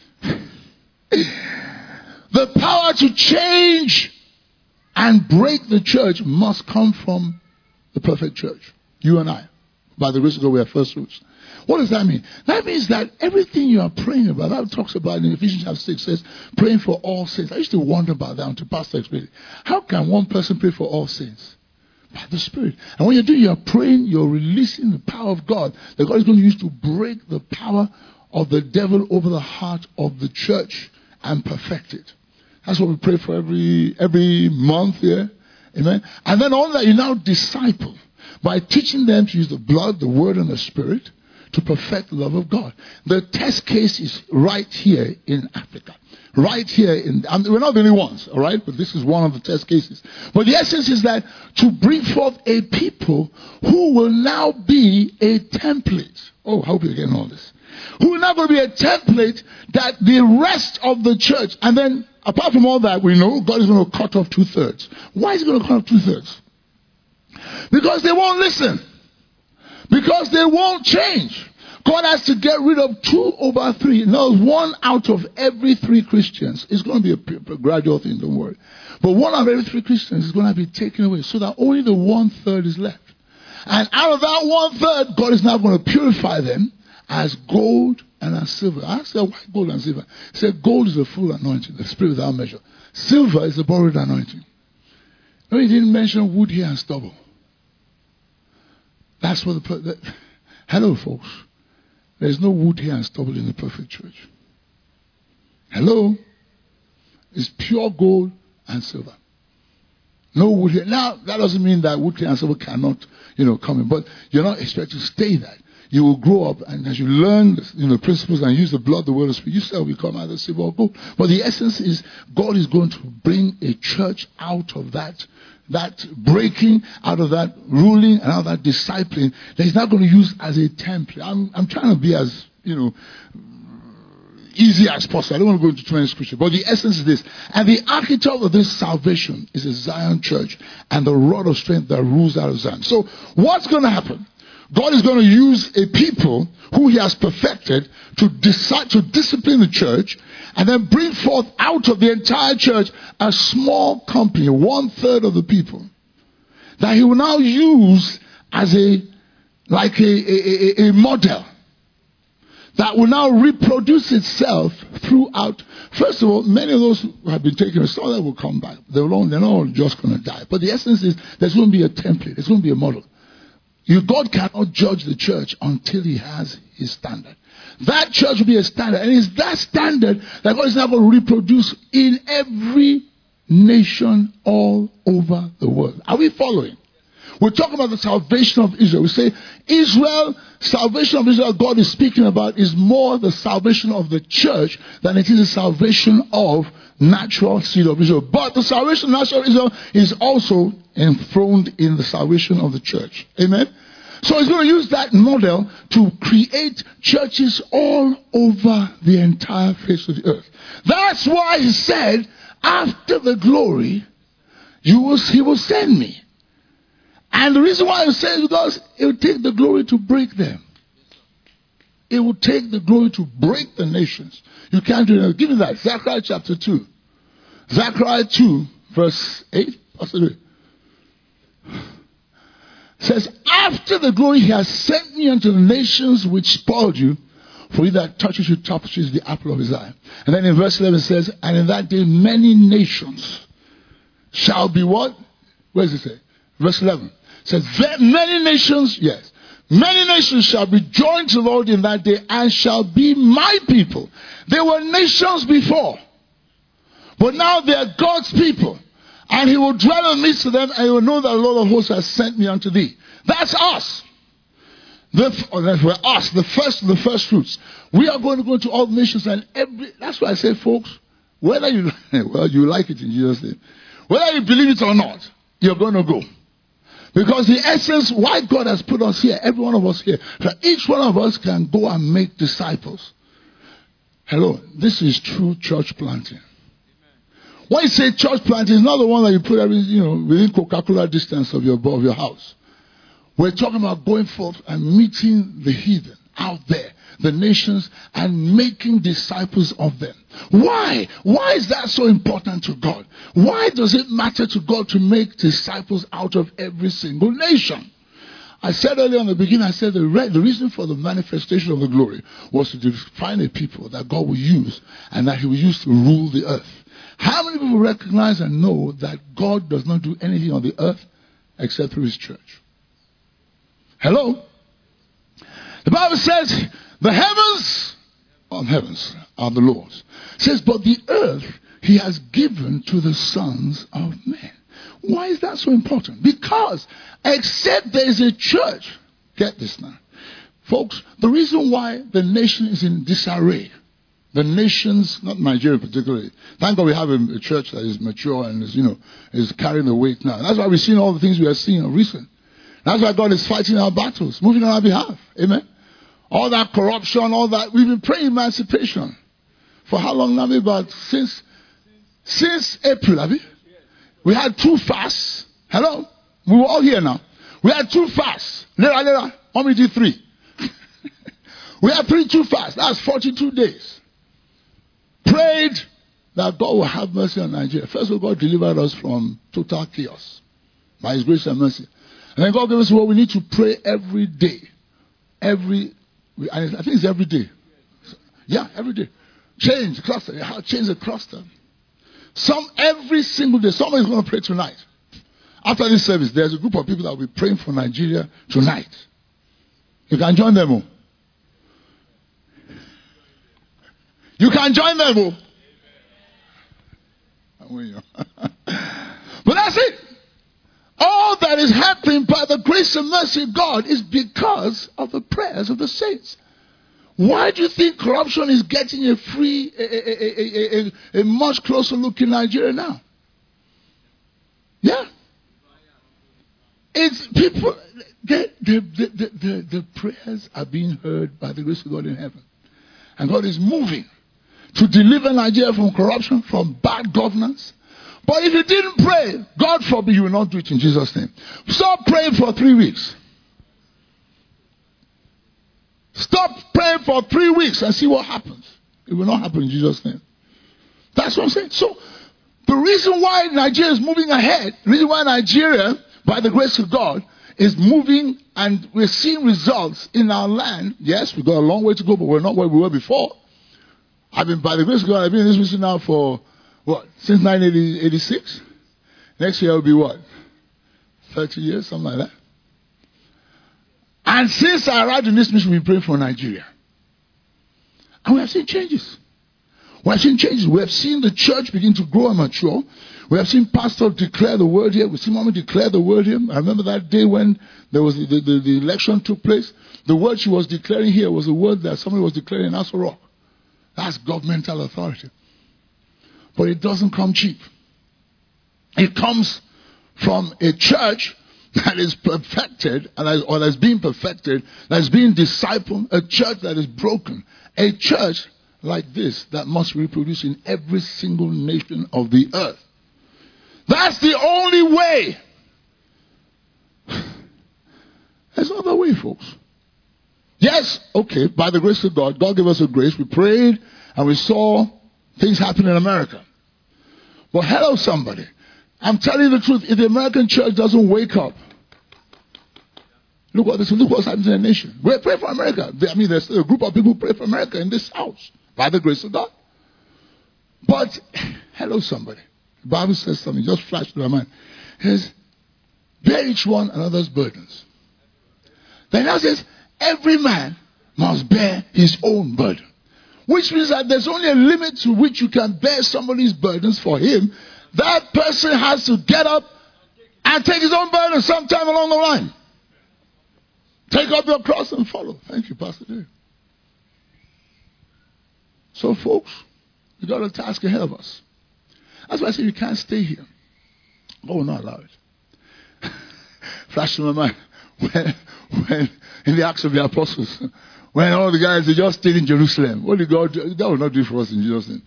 the power to change and break the church must come from the perfect church. You and I. By the grace of God, we are first fruits. What does that mean? That means that everything you are praying about, that talks about in Ephesians chapter 6, says, praying for all saints. I used to wonder about that until Pastor explained it. How can one person pray for all saints? By the Spirit. And when you do, you're praying, you're releasing the power of God that God is going to use to break the power of the devil over the heart of the church and perfect it. That's what we pray for every month here. Amen. And then all that you now disciple by teaching them to use the blood, the word, and the Spirit to perfect the love of God. The test case is right here in Africa. Right here we're not the only ones, all right? But this is one of the test cases. But the essence is that to bring forth a people who will now be a template. Oh, I hope you're getting all this. Who will now going to be a template that the rest of the church, and then apart from all that, we know God is going to cut off 2/3. Why is he going to cut off 2/3? Because they won't listen. Because they won't change. God has to get rid of 2/3. Now, 1 out of every 3 Christians. It's going to be a gradual thing, don't worry. But 1 out of every 3 Christians is going to be taken away so that only the 1/3 is left. And out of that 1/3, God is now going to purify them as gold and as silver. I said, why gold and silver? He said, gold is the full anointing, the spirit without measure. Silver is the borrowed anointing. No, he didn't mention wood, hair, and stubble. That's what hello, folks. There's no wood, hair, and stubble in the perfect church. Hello? It's pure gold and silver. No wood, hair. Now, that doesn't mean that wood, hair, and silver cannot, come in. But you're not expected to stay that. You will grow up, and as you learn, principles and use the blood, the word of spirit, you shall become either silver or gold. But the essence is God is going to bring a church out of that breaking, out of that ruling, and out of that discipling that he's not going to use as a template. I'm trying to be as, easy as possible. I don't want to go into too many scriptures. But the essence is this. And the architect of this salvation is a Zion church and the rod of strength that rules out of Zion. So what's going to happen? God is going to use a people who he has perfected to discipline the church and then bring forth out of the entire church a small company, 1/3 of the people, that he will now use as a model that will now reproduce itself throughout. First of all, many of those who have been taken, some of them will come back. They're not all just going to die. But the essence is there's going to be a template. There's going to be a model. God cannot judge the church until he has his standard. That church will be a standard. And it's that standard that God is now going to reproduce in every nation all over the world. Are we following? We're talking about the salvation of Israel. We say Israel, salvation of Israel God is speaking about is more the salvation of the church than it is the salvation of natural seed of Israel. But the salvation of natural Israel is also enthroned in the salvation of the church. Amen? So he's going to use that model to create churches all over the entire face of the earth. That's why he said, after the glory, he will send me. And the reason why he says is because it will take the glory to break them. It will take the glory to break the nations. You can't do it. Give me that. Zechariah chapter 2. Zechariah 2, verse 8. Possibly. Says, after the glory he has sent me unto the nations which spoiled you, for he that touches you touches the apple of his eye. And then in verse 11 it says, and in that day many nations shall be what? Where does it say? Verse 11. It says, many nations, yes. Many nations shall be joined to the Lord in that day and shall be my people. They were nations before. But now they are God's people. And he will dwell in the midst of them, and you will know that the Lord of hosts has sent me unto thee. That's us. That's us, the first fruits. We are going to go to all nations, and that's why I say, folks, whether you like it in Jesus' name, whether you believe it or not, you're going to go. Because the essence why God has put us here, every one of us here, that each one of us can go and make disciples. Hello, this is true church planting. When you say church planting, it's not the one that you put within Coca-Cola distance of your house. We're talking about going forth and meeting the heathen out there, the nations, and making disciples of them. Why? Why is that so important to God? Why does it matter to God to make disciples out of every single nation? I said earlier in the beginning, I said the reason for the manifestation of the glory was to define a people that God will use and that he will use to rule the earth. How many people recognize and know that God does not do anything on the earth except through his church? Hello? The Bible says, the heavens are the Lord's. It says, but the earth he has given to the sons of men. Why is that so important? Because except there is a church, get this now. Folks, the reason why the nation is in disarray, the nations, not Nigeria particularly. Thank God we have a church that is mature and is carrying the weight now. That's why we've seen all the things we are seeing recently. That's why God is fighting our battles, moving on our behalf. Amen. All that corruption, all that. We've been praying emancipation. For how long now? About since April, have we? We had 2 fasts. Hello? We were all here now. We had 2 fasts. Later. How many did 3? We had 2 fasts. That's 42 days. Prayed that God will have mercy on Nigeria. First of all, God delivered us from total chaos by his grace and mercy. And then God gave us what we need to pray every day. I think it's every day. Yeah, every day. Change the cluster. Every single day. Somebody's going to pray tonight. After this service, there's a group of people that will be praying for Nigeria tonight. You can join them all. You can join them all. But that's it. All that is happening by the grace and mercy of God is because of the prayers of the saints. Why do you think corruption is getting a much closer look in Nigeria now? Yeah. It's people, the prayers are being heard by the grace of God in heaven. And God is moving to deliver Nigeria from corruption, from bad governance. But if you didn't pray, God forbid you will not do it in Jesus' name. Stop praying for 3 weeks. Stop praying for 3 weeks and see what happens. It will not happen in Jesus' name. That's what I'm saying. So, the reason why Nigeria is moving ahead, the reason why Nigeria, by the grace of God, is moving and we're seeing results in our land. Yes, we've got a long way to go, but we're not where we were before. By the grace of God, I've been in this mission now for, since 1986? Next year will be 30 years, something like that. And since I arrived in this mission, we've been praying for Nigeria. And we have seen changes. We have seen changes. We have seen the church begin to grow and mature. We have seen pastors declare the word here. We've seen mommy declare the word here. I remember that day when there was the election took place. The word she was declaring here was a word that somebody was declaring in Aso Rock. That's governmental authority. But it doesn't come cheap. It comes from a church that is perfected, or that's being perfected, that's being discipled, a church that is broken. A church like this that must reproduce in every single nation of the earth. That's the only way. There's no other way, folks. Yes, okay, by the grace of God, God gave us a grace. We prayed and we saw things happen in America. But hello, somebody. I'm telling you the truth. If the American church doesn't wake up, look what's happening in the nation. We pray for America. There's a group of people who pray for America in this house by the grace of God. But hello, somebody. The Bible says something, just flashed through my mind. It says, bear each one another's burdens. Then now says, every man must bear his own burden. Which means that there's only a limit to which you can bear somebody's burdens for him. That person has to get up and take his own burden sometime along the line. Take up your cross and follow. Thank you, Pastor Dave. So, folks, we got a task ahead of us. That's why I say you can't stay here. God will not allow it. Flash in my mind. When in the Acts of the Apostles, when all the guys, they just stayed in Jerusalem. What did God do? God will not do it for us in Jesus' name.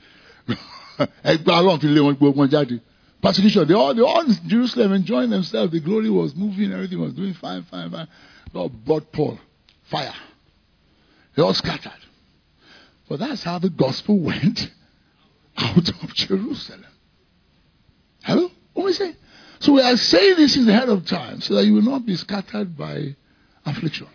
Persecution. They all in Jerusalem enjoying themselves. The glory was moving. Everything was doing fine. God brought Paul. Fire. They all scattered. But that's how the gospel went out of Jerusalem. Hello? What we say? So we are saying this is ahead of time so that you will not be scattered by affliction.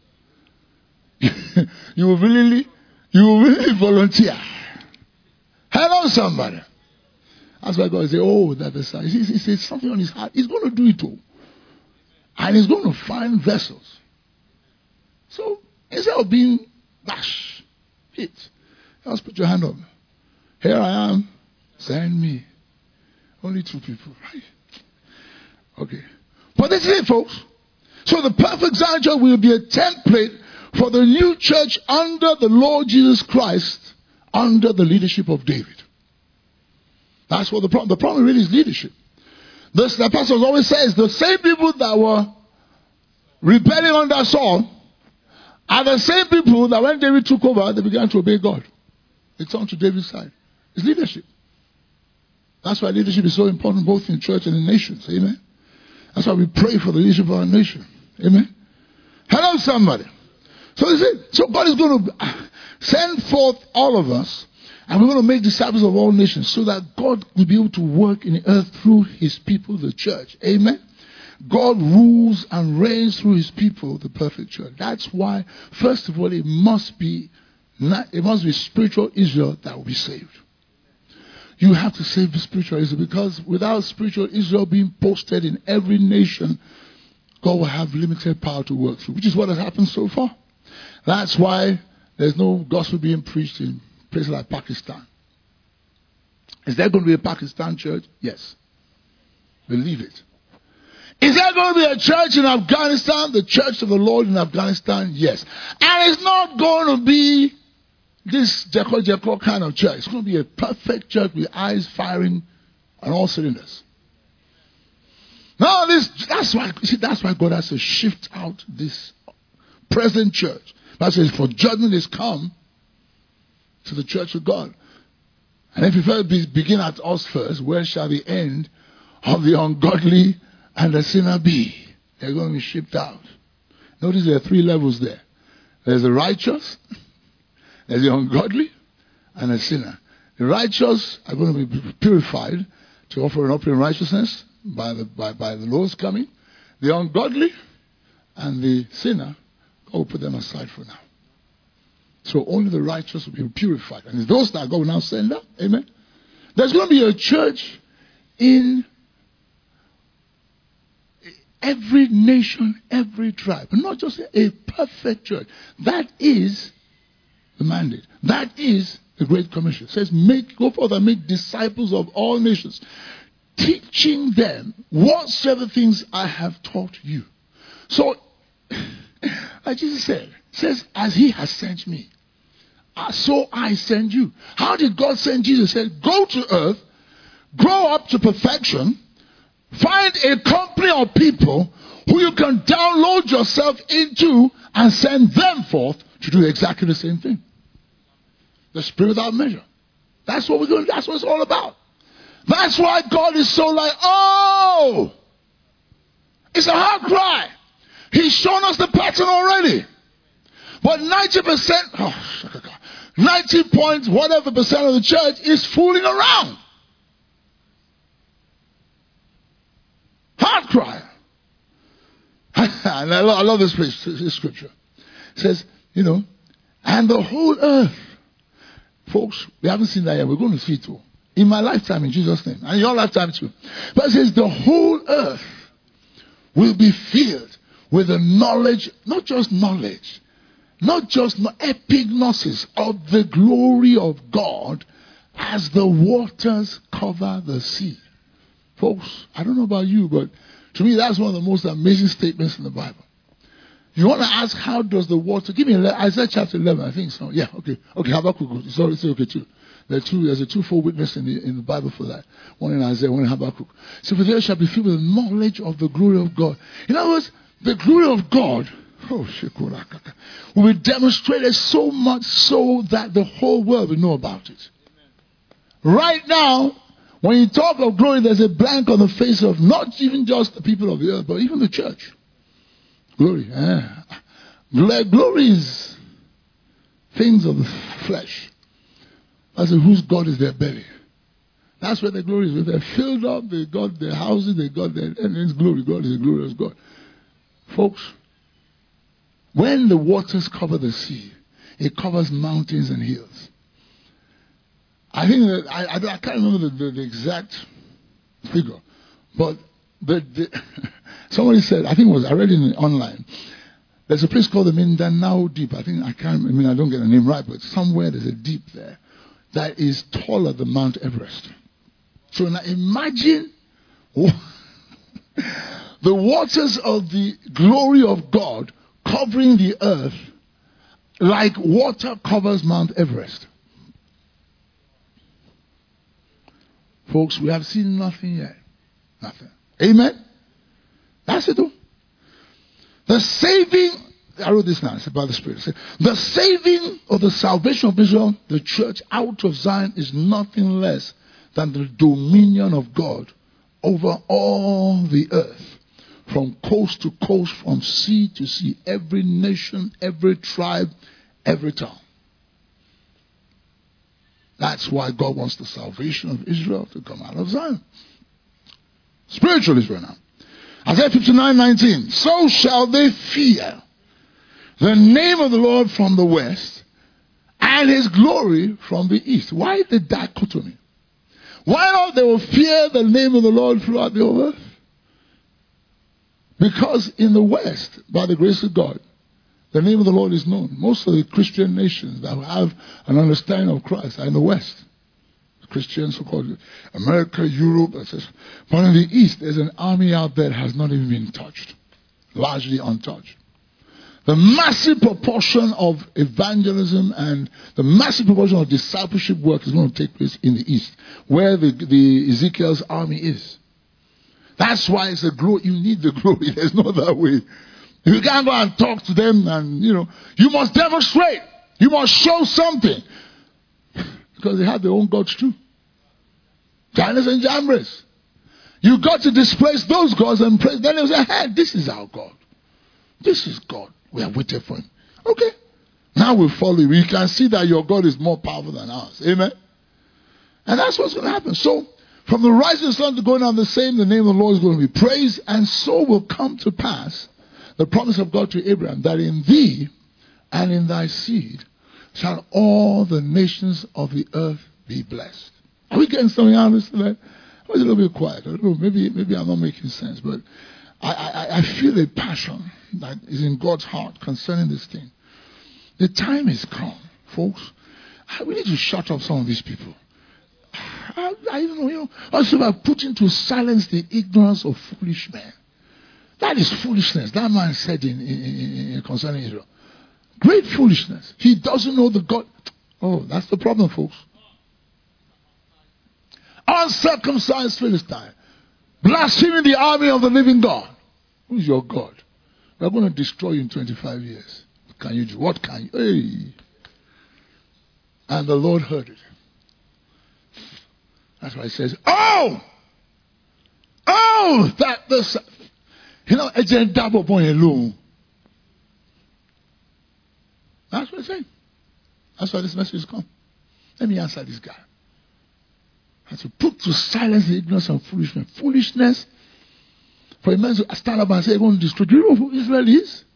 You will really volunteer. Hello, somebody. That's why God say, oh, that the son. He says something on his heart. He's going to do it all. And he's going to find vessels. So instead of being hit, just put your hand up. Here I am. Send me. Only 2 people, right? Okay. But this is it, folks. So the perfect Zion church will be a template for the new church under the Lord Jesus Christ, under the leadership of David. That's what the problem really is leadership. The pastor always says the same people that were rebelling under Saul are the same people that when David took over, they began to obey God. They turned to David's side. It's leadership. That's why leadership is so important both in church and in nations. Amen. That's why we pray for the leadership of our nation. Amen. Hello, somebody. So is it. So God is going to send forth all of us, and we're going to make disciples of all nations so that God will be able to work in the earth through his people, the church. Amen. God rules and reigns through his people, the perfect church. That's why, first of all, it must be spiritual Israel that will be saved. You have to save the spiritual Israel, because without spiritual Israel being posted in every nation, God will have limited power to work through, which is what has happened so far. That's why there's no gospel being preached in places like Pakistan. Is there going to be a Pakistan church? Yes. Believe it. Is there going to be a church in Afghanistan? The church of the Lord in Afghanistan? Yes. And it's not going to be this Jeko kind of church. It's going to be a perfect church with eyes firing on all cylinders. Now, that's why God has to shift out this present church. That says, for judgment is come to the church of God. And if you first begin at us first, where shall the end of the ungodly and the sinner be? They're going to be shipped out. Notice there are 3 levels there. There's the righteous, there's the ungodly, and the sinner. The righteous are going to be purified to offer an offering of righteousness by the Lord's coming. The ungodly and the sinner, God will put them aside for now. So only the righteous will be purified. And it's those that God will now send out. Amen. There's going to be a church in every nation, every tribe. And not just a perfect church. That is the mandate. That is The Great Commission. It says, go forth and make disciples of all nations, teaching them whatsoever things I have taught you. So, like Jesus says, as he has sent me, so I send you. How did God send Jesus? He said, go to earth, grow up to perfection, find a company of people who you can download yourself into and send them forth to do exactly the same thing. The Spirit without measure. That's what we're doing. That's what it's all about. That's why God is so like, oh, it's a hard cry. He's shown us the pattern already. But 90%, 90 points, whatever percent of the church is fooling around. Hard cry. And I love this scripture. It says, and the whole earth. Folks, we haven't seen that yet. We're going to see it too. In my lifetime, in Jesus' name. And your lifetime too. But it says the whole earth will be filled with the knowledge, not just knowledge, not just epignosis of the glory of God as the waters cover the sea. Folks, I don't know about you, but to me that's one of the most amazing statements in the Bible. You want to ask, how does the water... Give me Isaiah chapter 11, I think so. Yeah, okay. Okay, Habakkuk. Sorry, it's okay too. There's a twofold witness in the Bible for that. One in Isaiah, one in Habakkuk. So for the earth shall be filled with the knowledge of the glory of God. In other words, the glory of God will be demonstrated so much so that the whole world will know about it. Right now, when you talk of glory, there's a blank on the face of not even just the people of the earth, but even the church. Glory. Glory is things of the flesh. That's whose God is their belly. That's where the glory is. When they're filled up, they got their houses, they got their... And it's glory. God is a glorious God. Folks, when the waters cover the sea, it covers mountains and hills. I think that... I can't remember the exact figure. But somebody said, I think it was, I read it online. There's a place called the Mindanao Deep. I don't get the name right, but somewhere there's a deep there that is taller than Mount Everest. So now imagine the waters of the glory of God covering the earth like water covers Mount Everest. Folks, we have seen nothing yet. Nothing. Amen? That's it though. The saving, I wrote this now, it's about the Spirit. The saving or the salvation of Israel, the church out of Zion, is nothing less than the dominion of God over all the earth. From coast to coast, from sea to sea, every nation, every tribe, every tongue. That's why God wants the salvation of Israel to come out of Zion. Spiritual Israel now. Isaiah 59:19. So shall they fear the name of the Lord from the west and his glory from the east. Why the dichotomy? Why not they will fear the name of the Lord throughout the whole earth? Because in the west, by the grace of God, the name of the Lord is known. Most of the Christian nations that have an understanding of Christ are in the west. Christians, so-called America, Europe, etc. But in the east, there's an army out there that has not even been touched. Largely untouched. The massive proportion of evangelism and the massive proportion of discipleship work is going to take place in the east, where the Ezekiel's army is. That's why it's a glory. You need the glory. There's no other way. You can't go and talk to them and, you must demonstrate. You must show something. Because they have their own gods too. Janus and Jambres. You got to displace those gods and praise. Then they say, hey, this is our God. This is God. We have waited for him. Okay. Now we follow you. You can see that your God is more powerful than ours. Amen. And that's what's going to happen. So, from the rising sun to going down the same, the name of the Lord is going to be praised. And so will come to pass the promise of God to Abraham, that in thee and in thy seed shall all the nations of the earth be blessed. Are we getting something out of this today? I was a little bit quiet. I don't know, maybe I'm not making sense, but I feel a passion that is in God's heart concerning this thing. The time is come, folks. We need to shut up some of these people. I don't know, also by putting to silence the ignorance of foolish men. That is foolishness. That man said in concerning Israel. Great foolishness. He doesn't know the God. Oh, that's the problem, folks. Uncircumcised Philistine, blaspheming the army of the living God. Who's your God? We're going to destroy you in 25 years. What can you do? What can you? Hey. And the Lord heard it. That's why he says, that this, it's a double point alone. That's what he's saying. That's why this message has come. Let me answer this guy. I to put to silence the ignorance and foolishness. Foolishness for a man to stand up and say, "I'm going to destroy." Do you know who Israel is?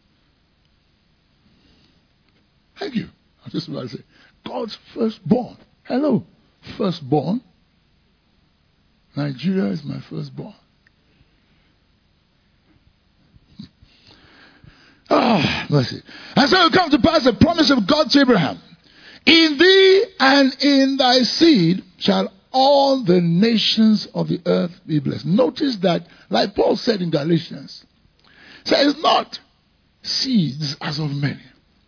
Thank you. I'm just about to say, God's firstborn. Hello, firstborn. Nigeria is my firstborn. Mercy. And so it comes to pass the promise of God to Abraham. In thee and in thy seed shall all the nations of the earth be blessed. Notice that, like Paul said in Galatians, says not seeds as of many.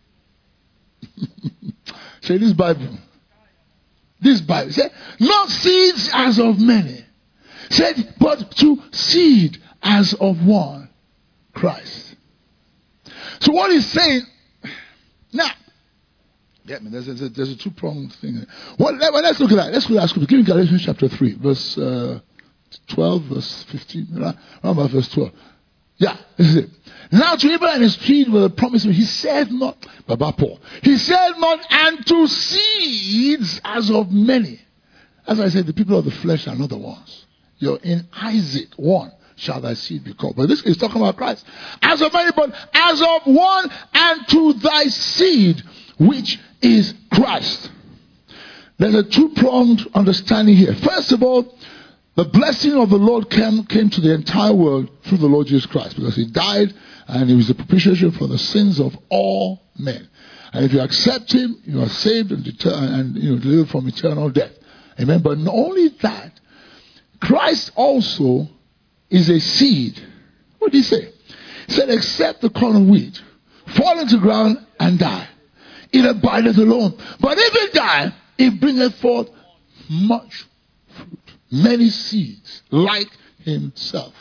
Say this Bible. This Bible said not seeds as of many. Said but to seed as of one, Christ. So what he's saying now. Get me? There's a two-pronged thing. Let's look at that. Let's look at that scripture. Give me Galatians chapter 3, verse 12, verse 15. Around about verse 12. Yeah, this is it. Now to Abraham and his seed were the promise. He said not, Baba Paul. He said not, and to seeds as of many. As I said, the people of the flesh are not the ones. You're in Isaac, one shall thy seed be called. But this is talking about Christ. As of many, but as of one, and to thy seed, which is Christ. There's a two-pronged understanding here. First of all, the blessing of the Lord came to the entire world through the Lord Jesus Christ, because he died and he was the propitiation for the sins of all men. And if you accept him, you are saved and delivered from eternal death. Amen. But not only that, Christ also is a seed. What did he say? He said, except the corn of wheat fall into the ground and die, it abideth alone. But if it die, it bringeth forth much fruit. Many seeds like himself.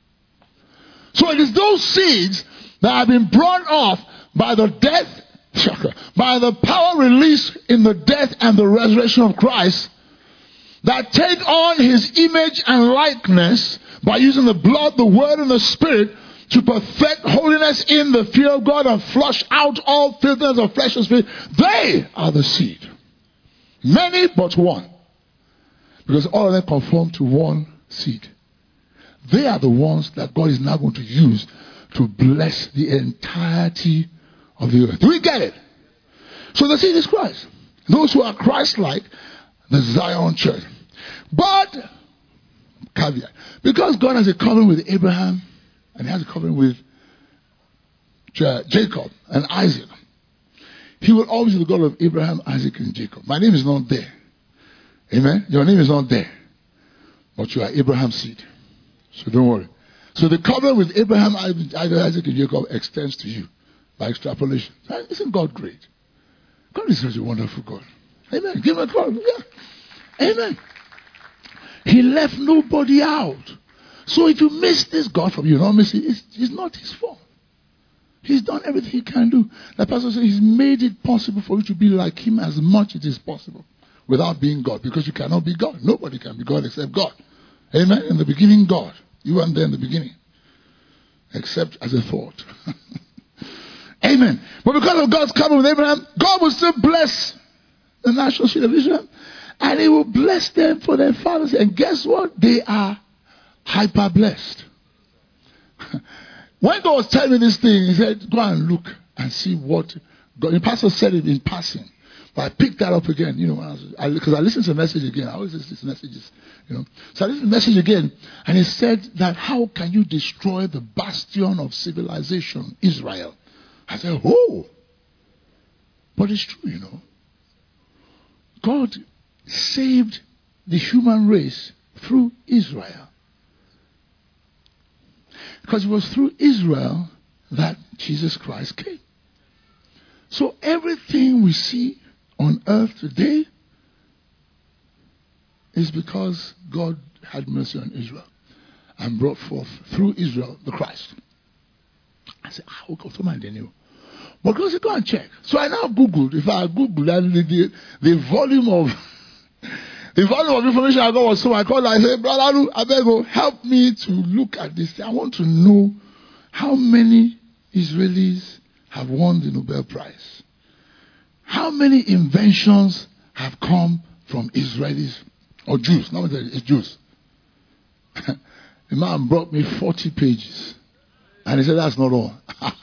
So it is those seeds that have been brought off by the death, by the power released in the death and the resurrection of Christ, that take on his image and likeness by using the blood, the word, and the spirit to perfect holiness in the fear of God and flush out all filthiness of flesh and spirit. They are the seed. Many but one. Because all of them conform to one seed. They are the ones that God is now going to use to bless the entirety of the earth. Do we get it? So the seed is Christ. Those who are Christ-like, the Zion church. But, caveat, because God has a covenant with Abraham, and he has a covenant with Jacob and Isaac, he will always be the God of Abraham, Isaac, and Jacob. My name is not there. Amen? Your name is not there. But you are Abraham's seed. So don't worry. So the covenant with Abraham, Isaac, and Jacob extends to you by extrapolation. Isn't God great? God is such a wonderful God. Amen. Give him a call. Yeah. Amen. He left nobody out. So if you miss this God from you, don't miss it. It's not his fault. He's done everything he can do. The pastor says he's made it possible for you to be like him as much as it is possible without being God, because you cannot be God. Nobody can be God except God. Amen. In the beginning, God. You weren't there in the beginning, except as a thought. Amen. But because of God's covenant with Abraham, God will still bless the national seed of Israel, and he will bless them for their fathers. And guess what? They are hyper blessed. When God was telling me this thing, he said, go and look and see what God. The pastor said it in passing, but I picked that up again, because I listened to the message again. I always listen to messages, So I listened to the message again, and he said that how can you destroy the bastion of civilization, Israel? I said, oh, but it's true, God saved the human race through Israel. Because it was through Israel that Jesus Christ came. So everything we see on earth today is because God had mercy on Israel and brought forth through Israel the Christ. I said, oh, God, somebody they knew. But God said, go and check. So I now Googled. If I Googled, and the volume of information I got was so I called. I said, Brother Alu, I beg you, help me to look at this. I want to know how many Israelis have won the Nobel Prize. How many inventions have come from Israelis or Jews? Not it's Jews. The man brought me 40 pages. And he said, that's not all.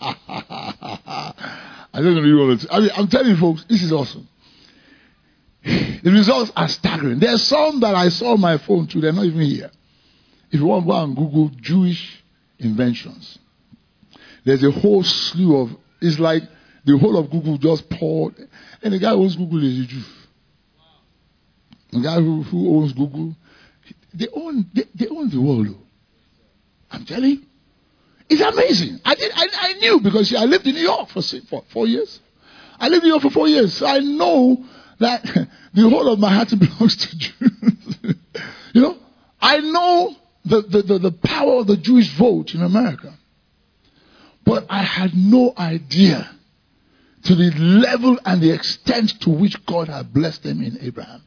I don't know all it. I'm telling you folks, this is awesome. The results are staggering. There are some that I saw on my phone too. They're not even here. If you want to go and Google Jewish inventions, there's a whole slew of, it's like the whole of Google just poured. And the guy who owns Google is a Jew. The guy who owns Google, they own the world. Though. I'm telling you. It's amazing. I knew because I lived in New York for 4 years. I lived in New York for 4 years. So I know that the whole of Manhattan belongs to Jews. You know, I know the power of the Jewish vote in America. But I had no idea to the level and the extent to which God had blessed them in Abraham.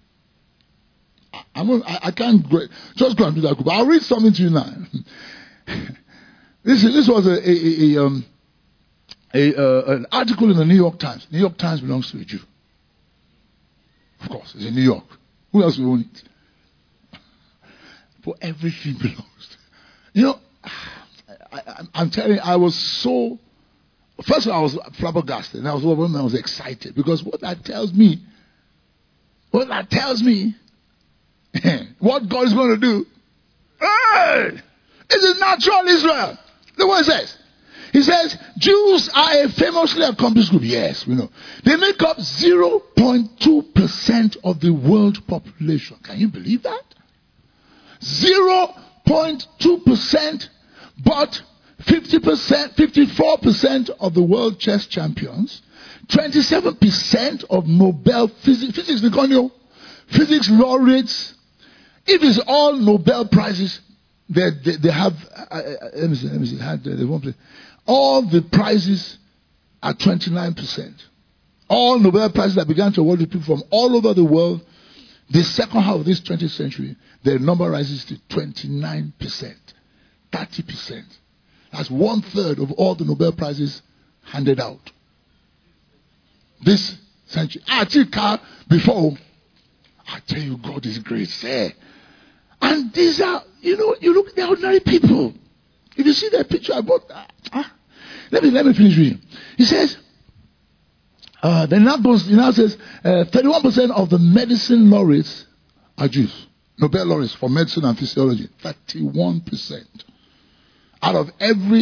I can't just go and do that. But I'll read something to you now. This was an article in the New York Times. New York Times belongs to a Jew. Of course, it's in New York. Who else will own it? For everything belongs. You know, I'm telling you, I was so. First of all, I was flabbergasted, and I was excited because what that tells me, what God is going to do, hey, it is natural Israel. Look what it says. He says, Jews are a famously accomplished group. Yes, we know. They make up 0.2% of the world population. Can you believe that? 0.2%, but 50%, 54% of the world chess champions, 27% of Nobel physics laureates. If it's all Nobel prizes, they have, let me see, all the prizes are 29%. All Nobel prizes that began to award to people from all over the world, the second half of this 20th century, their number rises to 29%, 30%. That's 1/3 of all the Nobel prizes handed out. This century. I think before, I tell you, God is great, sir. And these are, you look, they're ordinary people. If you see that picture I brought, let me finish reading. He says, then now says, 31% of the medicine laureates are Jews. Nobel laureates for medicine and physiology. 31%. Out of every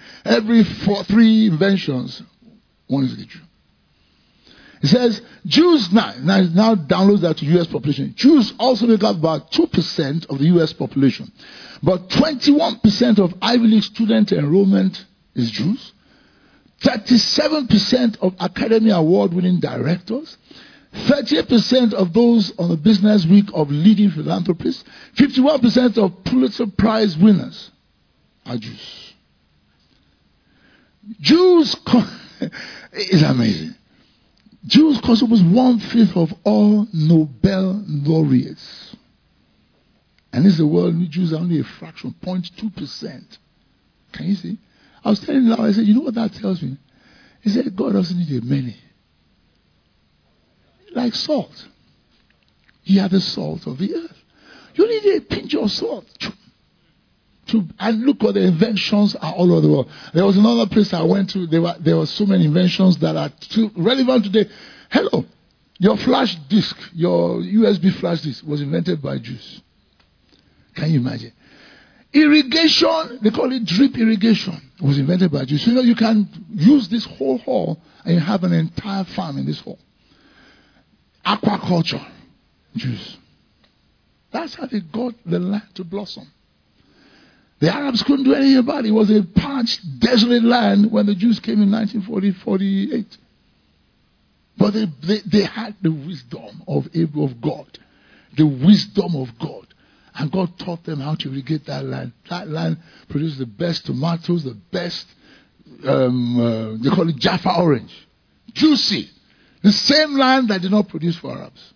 3 inventions, one is a Jew. It says, Jews, now download that to U.S. population. Jews also make up about 2% of the U.S. population. But 21% of Ivy League student enrollment is Jews. 37% of Academy Award-winning directors. 38% of those on the Business Week of leading philanthropists. 51% of Pulitzer Prize winners are Jews. Jews is amazing. Jews cause almost 1/5 of all Nobel laureates. And this is the world in which Jews are only a fraction, 0.2%. Can you see? I was telling you, I said, you know what that tells me? He said, God doesn't need a many. Like salt. You are the salt of the earth. You need a pinch of salt. And look what the inventions are all over the world. There was another place I went to. There were so many inventions that are still relevant today. Hello, your flash disk, your USB flash disk was invented by Jews. Can you imagine? Irrigation, they call it drip irrigation, was invented by Jews. So, you can use this whole hall and you have an entire farm in this hall. aquaculture. Jews. That's how they got the land to blossom. The Arabs couldn't do anything about it. It was a parched, desolate land when the Jews came in 1948. But they had the wisdom of God. The wisdom of God. And God taught them how to irrigate that land. That land produced the best tomatoes, the best, they call it Jaffa orange. Juicy. The same land that did not produce for Arabs.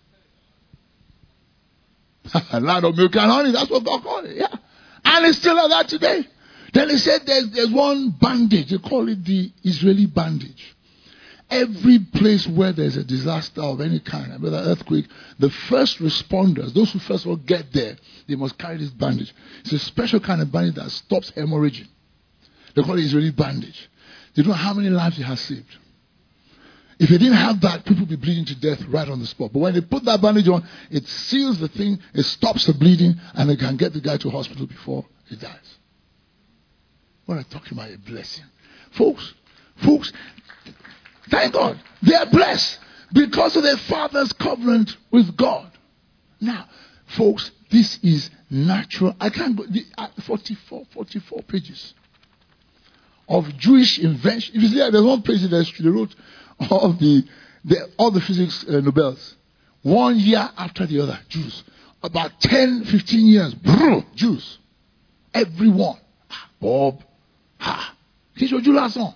A land of milk and honey, that's what God called it. Yeah. And it's still like that today. Then he said there's one bandage. They call it the Israeli bandage. Every place where there's a disaster of any kind, whether earthquake, the first responders, those who first of all get there, they must carry this bandage. It's a special kind of bandage that stops hemorrhaging. They call it Israeli bandage. They don't know how many lives it has saved. If they didn't have that, people would be bleeding to death right on the spot. But when they put that bandage on, it seals the thing, it stops the bleeding, and they can get the guy to hospital before he dies. What I'm talking about, a blessing. Folks, thank God. They are blessed because of their father's covenant with God. Now, folks, this is natural. I can't go. 44 pages of Jewish invention. If you see, there's one page in the history they wrote of all the physics Nobels. 1 year after the other, Jews. About 10, 15 years, Jews. Everyone. Bob. Kishoju Lasson.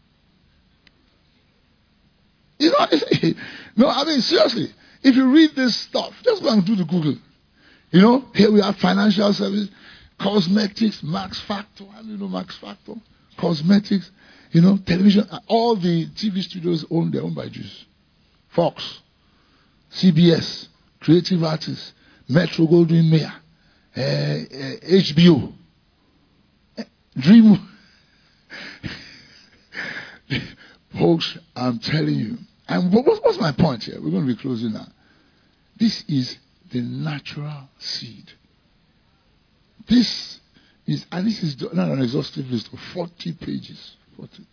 You know, no, I mean, seriously, if you read this stuff, just go and do the Google. You know, here we have financial service, cosmetics, Max Factor. How do you know Max Factor? Cosmetics, you know, television. All the TV studios they're owned by Jews. Fox, CBS, Creative Artists, Metro Goldwyn Mayer, HBO, Dream. Folks, I'm telling you. And what's my point here? We're going to be closing now. This is the natural seed. This is not an exhaustive list of 40 pages. 40.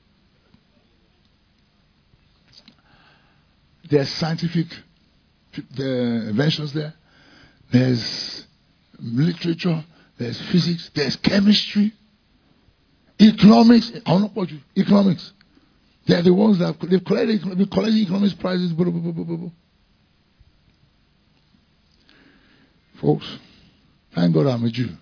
There's scientific inventions there. There's literature. There's physics. There's chemistry. Economics. I will not quote you. Economics. They are the ones that they've collected economics prizes. Blah, blah, blah, blah, blah. Folks, thank God I'm a Jew.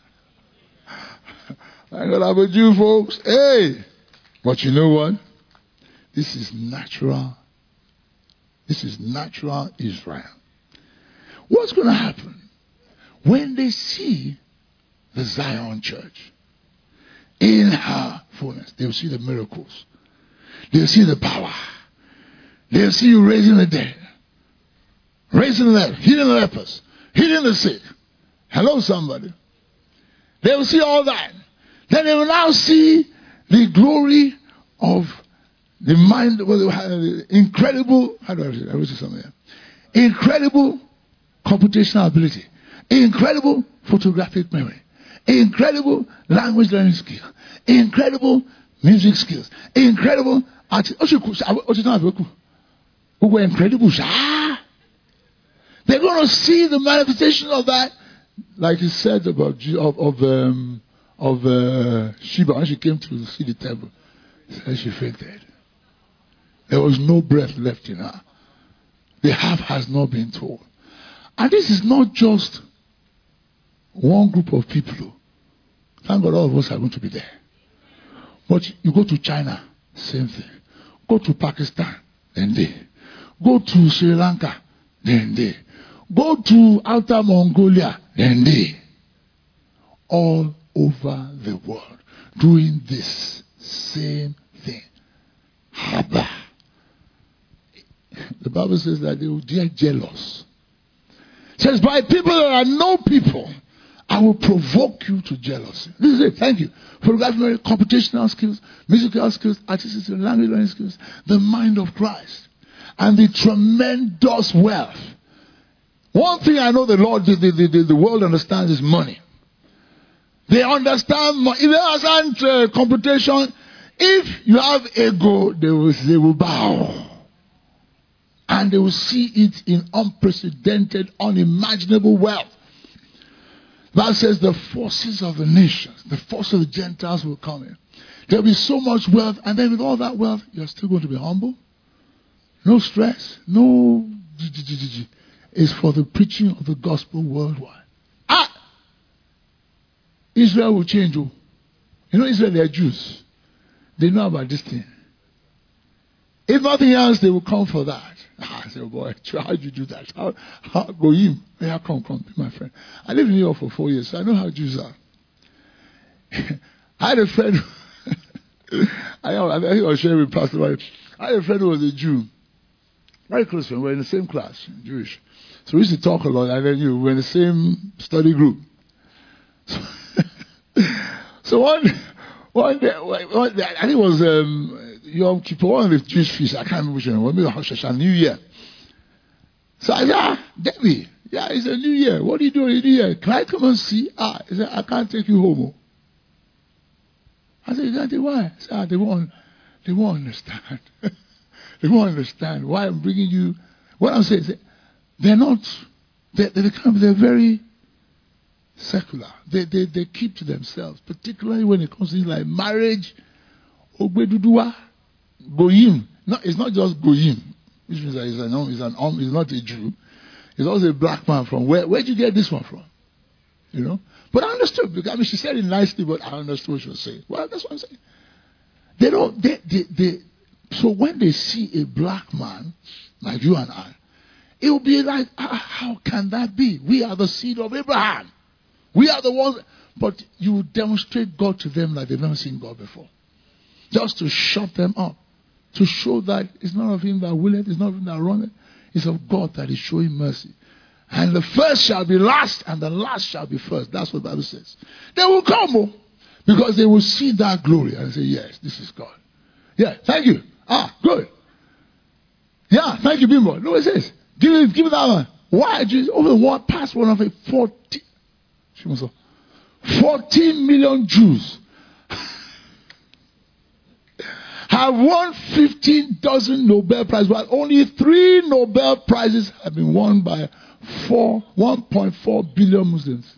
Thank God I'm a Jew, folks. Hey! But you know what? This is natural. This is natural Israel. What's going to happen when they see the Zion church in her fullness? They'll see the miracles. They'll see the power. They'll see you raising the dead, raising the dead, healing the lepers, healing the sick. Hello, somebody. They will see all that. Then they will now see the glory of the mind, incredible, how do I say it? I will say something here. Incredible computational ability, incredible photographic memory, incredible language learning skill, incredible music skills, incredible incredible. They're going to see the manifestation of that, like he said about Sheba when she came to see the temple. Said she fainted. There was no breath left in her. The half has not been told. And this is not just one group of people. Thank God all of us are going to be there. But you go to China, same thing. Go to Pakistan, then they. Go to Sri Lanka, then they. Go to Outer Mongolia, then they. All over the world, doing this same thing. Haba. The Bible says that they will get jealous. It says, by people that are no people, I will provoke you to jealousy. This is it. Thank you. Photographic, computational skills, musical skills, artistic skills, language learning skills, the mind of Christ, and the tremendous wealth. One thing I know the Lord, the world understands is money. They understand money. If they understand computation, if you have ego, they will bow. And they will see it in unprecedented, unimaginable wealth. That says the forces of the nations, the forces of the Gentiles will come in. There will be so much wealth, and then with all that wealth, you're still going to be humble. No stress, no. It's for the preaching of the gospel worldwide. Israel will change. You know, Israel, they are Jews. They know about this thing. If nothing else, they will come for that. I say, oh boy, how did you do that? How go in? Yeah, come, be my friend. I lived in New York for 4 years, so I know how Jews are. I had a friend. I think I was sharing with Pastor Mike. I had a friend who was a Jew. Very close friend. We were in the same class, Jewish. So we used to talk a lot, and then we were in the same study group. So one day, I think it was Yom Kippur, one of the Jewish feasts. I can't remember which one. Maybe Rosh Hashanah, New Year. So I said, Debbie, it's a New Year. What are you doing in New Year? Can I come and see? He said, I can't take you home. I said, Daddy, why? He said, they won't understand. They won't understand why I'm bringing you. What I'm saying is, they're very secular. They keep to themselves, particularly when it comes to things like marriage. Ogbeduduwa, goyim. No, it's not just goyim, which means that he's not a Jew. He's also a black man from where did you get this one from? You know? But I understood, because I mean she said it nicely, but I understood what she was saying. Well, that's what I'm saying. So when they see a black man like you and I, it will be like, how can that be? We are the seed of Abraham. We are the ones. But you demonstrate God to them like they've never seen God before. Just to shut them up. To show that it's not of him that willeth, it's not of him that runneth. It's of God that is showing mercy. And the first shall be last, and the last shall be first. That's what the Bible says. They will come, because they will see that glory and say, yes, this is God. Yeah, thank you. Good. Yeah, thank you, Bimbo. No, it says, give me that one. Why? Over what past one of it? 14 million Jews have won 15 dozen Nobel Prizes, but only 3 Nobel Prizes have been won by 1.4 billion Muslims.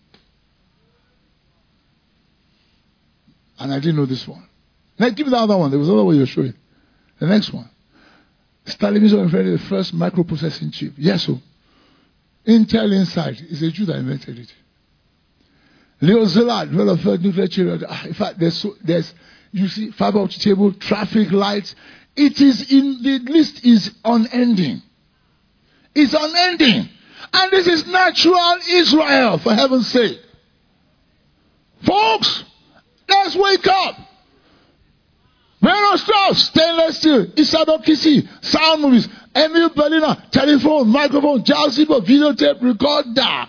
And I didn't know this one. Now give me the other one. There was another one you're showing. The next one. Stalinism invented the first microprocessing chip. Yes, so Intel Inside is a Jew that invented it. Leo Szilard developed nuclear chip. In fact, there's you see fiber optic cable, traffic lights. It is the list is unending. It's unending. And this is natural Israel, for heaven's sake. Folks, let's wake up. Meron Strauss, stainless steel, Isadok Kisi, sound movies, Emil Berliner, telephone, microphone, Jalsibo, videotape, recorder.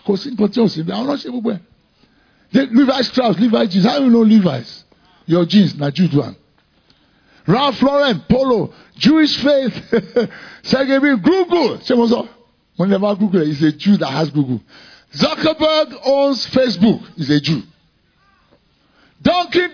Levi Strauss, Levi jeans. How do you know Levi's? Your jeans, not Jude one. Ralph Lauren, Polo, Jewish faith, Sergey Google. Whenever Google is a Jew that has Google. Zuckerberg owns Facebook. He's a Jew. Dunkin'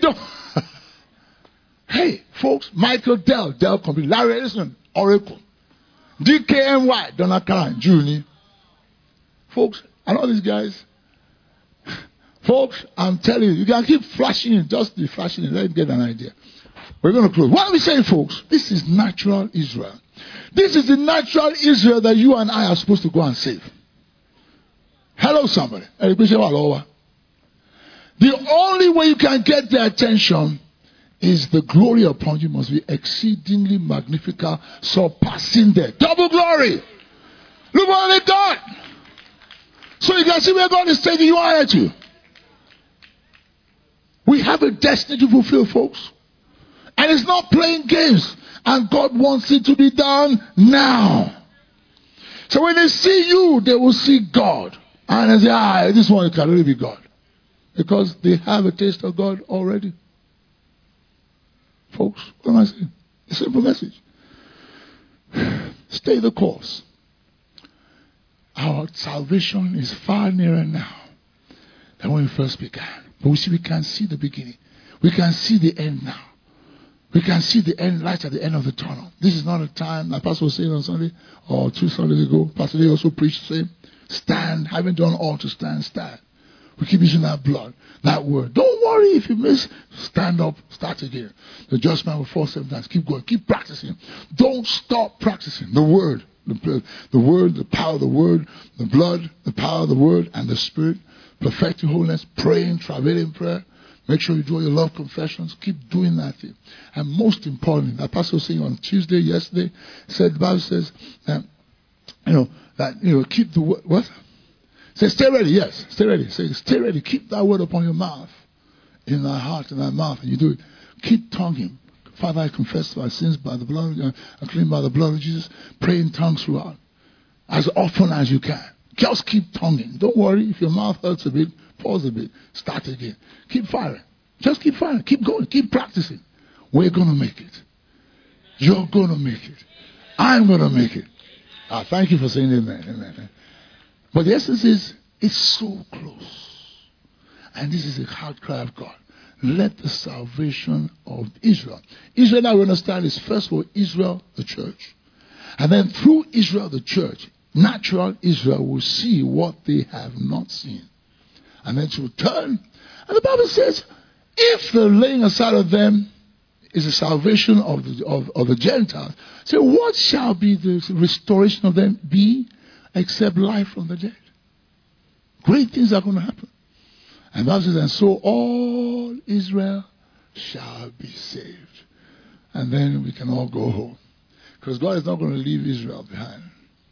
Hey, folks, Michael Dell Company, Larry Ellison, Oracle, DKNY, Donald Caron, Jr. Folks, and all these guys. Folks, I'm telling you can keep flashing it, just be flashing it. Let me get an idea. We're going to close. What are we saying, folks? This is natural Israel. This is the natural Israel that you and I are supposed to go and save. Hello, somebody. The only way you can get their attention is the glory upon you must be exceedingly magnifical, surpassing their double glory. Look what they've done. So you can see where God is taking you on at you. We have a destiny to fulfill, folks. And it's not playing games. And God wants it to be done now. So when they see you, they will see God. And they say, this one can really be God. Because they have a taste of God already. Folks, what am I saying? A simple message. Stay the course. Our salvation is far nearer now than when we first began. But we can see the beginning. We can see the end now. We can see the end light at the end of the tunnel. This is not a time, like Pastor was saying on Sunday or 2 Sundays ago. Pastor Lee also preached the same. Stand, having done all to stand, stand. We keep using that blood, that word. Don't worry if you miss. Stand up, start again. The just man will fall 7 times. Keep going, keep practicing. Don't stop practicing. The word, the word, the power of the word, the blood, the power of the word, and the spirit. Perfecting holiness, praying, travailing prayer. Make sure you do your love confessions. Keep doing that thing. And most importantly, that pastor was saying on Tuesday, yesterday, said the Bible says, keep the word. What? Say, stay ready. Yes, stay ready. Say, stay ready. Keep that word upon your mouth, in thy heart, in thy mouth, and you do it. Keep tonguing. Father, I confess my sins by the blood, I clean by the blood of Jesus. Pray in tongues throughout, as often as you can. Just keep tonguing. Don't worry if your mouth hurts a bit. Pause a bit. Start again. Keep firing. Just keep firing. Keep going. Keep practicing. We're going to make it. You're going to make it. I'm going to make it. Thank you for saying amen. Amen. But the essence is, it's so close. And this is a heart cry of God. Let the salvation of Israel. Israel, now we understand, is first of all Israel, the church. And then through Israel, the church, natural Israel will see what they have not seen. And then to turn. And the Bible says, if the laying aside of them is the salvation of the Gentiles, so what shall be the restoration of them be except life from the dead? Great things are going to happen. And the Bible says, and so all Israel shall be saved. And then we can all go home. Because God is not going to leave Israel behind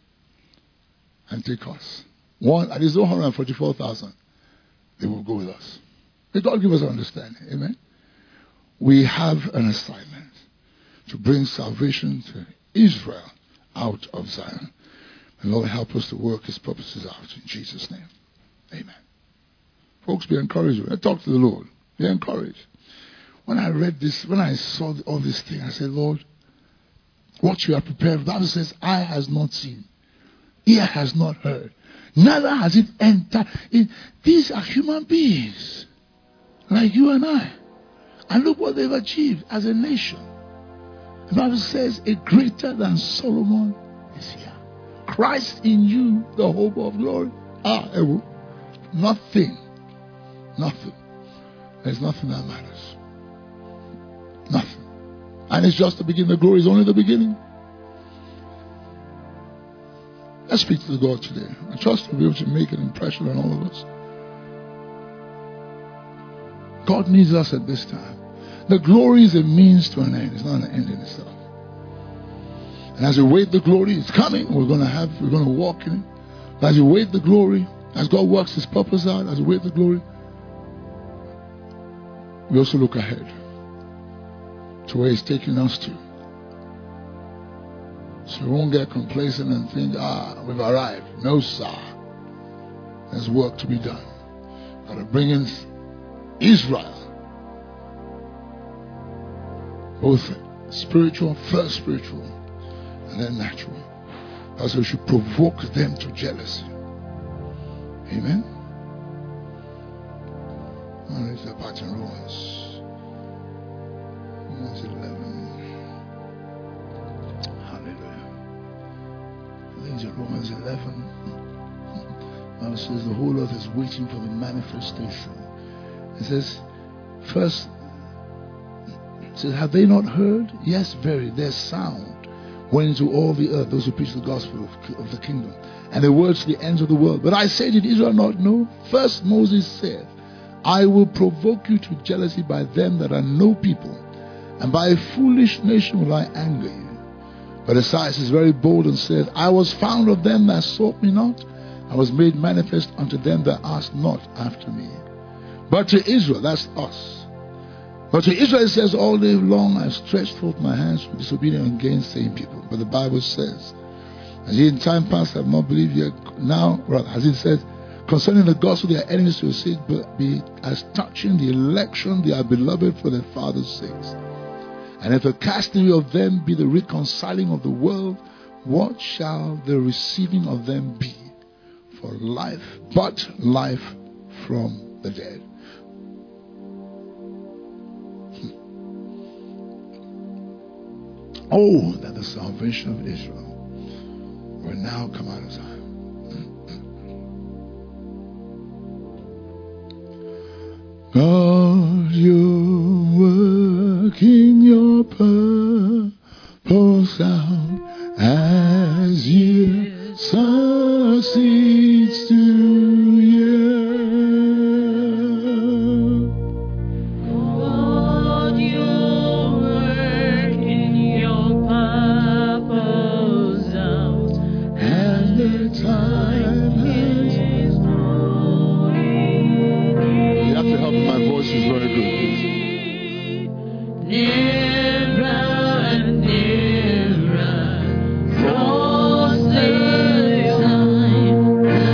and take us. At least 144,000. They will go with us. May God give us understanding. Amen. We have an assignment to bring salvation to Israel out of Zion. And Lord, help us to work His purposes out in Jesus' name. Amen. Folks, be encouraged. Talk to the Lord. Be encouraged. When I read this, when I saw all this thing, I said, Lord, what you have prepared. The Bible says, eye has not seen, ear has not heard, neither has it entered. These are human beings like you and I. And look what they've achieved as a nation. The Bible says, a greater than Solomon is here. Christ in you, the hope of glory. Nothing. There's nothing that matters. Nothing. And it's just the beginning. The glory is only the beginning. Let's speak to God today. I trust we'll be able to make an impression on all of us. God needs us at this time. The glory is a means to an end. It's not an end in itself. And as we wait the glory, it's coming. We're going to walk in it. But as we wait the glory, as God works His purpose out, as we wait the glory, we also look ahead to where He's taking us to. So we won't get complacent and think, we've arrived. No, sir. There's work to be done. Got to bring in Israel. Both spiritual, first spiritual, and then natural. Also, we should provoke them to jealousy. Amen. What is the part in Romans? Romans 11. Hallelujah. I think it's in Romans 11. Bible says the whole earth is waiting for the manifestation. It says, first, it says, have they not heard? Yes, very. Their sound went into all the earth, those who preach the gospel of the kingdom, and the words to the ends of the world. But I say, did Israel not know? First Moses said, I will provoke you to jealousy by them that are no people, and by a foolish nation will I anger you. But Esaias is very bold and says, I was found of them that sought me not, I was made manifest unto them that asked not after me. But to Israel, that's us. But to Israel it says, all day long I have stretched forth my hands to disobedient and gainsaying people. But the Bible says, as ye in time past have not believed, yet now, rather, as it says, concerning the gospel, they are enemies to your sake, but be as touching the election, they are beloved for their father's sakes. And if the casting away of them be the reconciling of the world, what shall the receiving of them be? For life, but life from the dead. Oh, that the salvation of Israel will now come out of Zion. God, you're working your purpose out as year succeeds to year. God, you're working your purpose out as the time is growing. You have to help me. My voice is very good, please. Nearer and nearer draws the time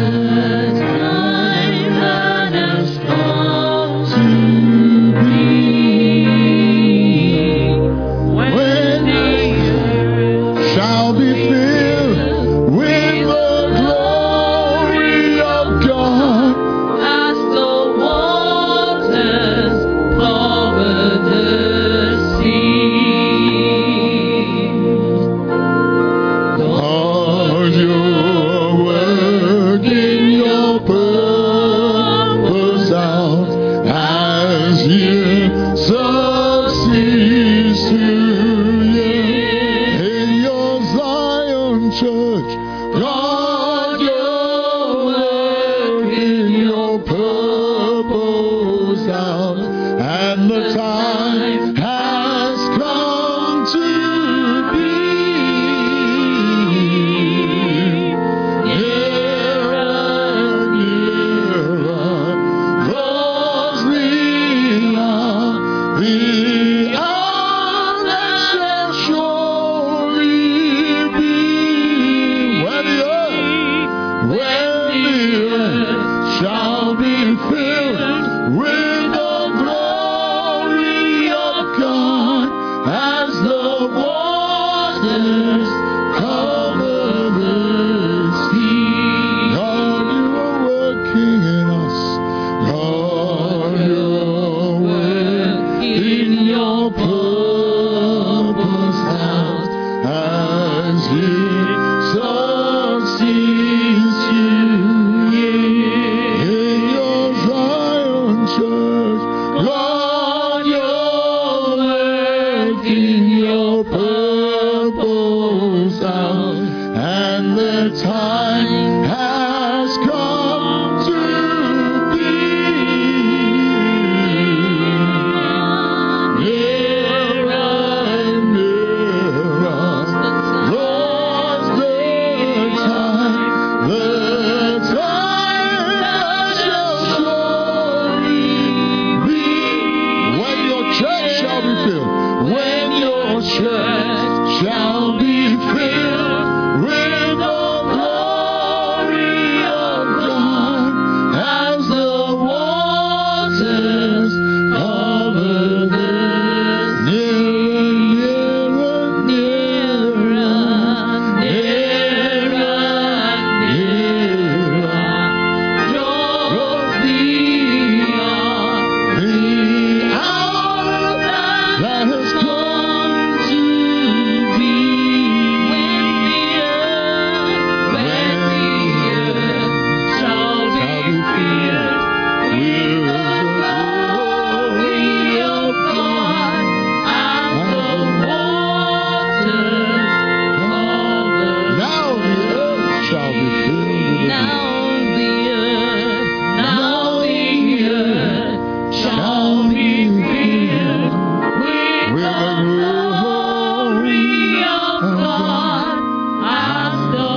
that has come to be. When the earth Shall be filled with the glory of God. as the waters cover the sea. Lord, you're working your purpose out as year succeeds to year. In your Zion church, God, you're working your purpose out, and the time has come to be. Nearer and nearer draws the hour that shall surely be. When the earth shall be filled with the glory of God as the waters cover the sea. God, you are working in us. God, you are working your purpose out as year succeeds to year. In your Zion church, God, you're working your purpose out, and the time has come to be. Nearer and nearer draws the time that shall surely be. When your church shall be filled, when your church shall be filled with the glory of God as the waters cover the nearer, draws the hour that has come to be. when the earth shall be filled with the glory of God as the waters cover. Now the earth shall be filled with the Now the earth shall be filled with the glory of God as the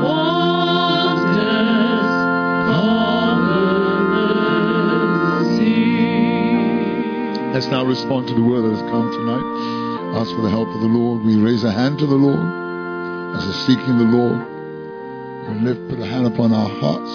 waters cover the sea. Let's now respond to the word that has come tonight. Ask for the help of the Lord. We raise a hand to the Lord as we're seeking the Lord. We put a hand upon our hearts,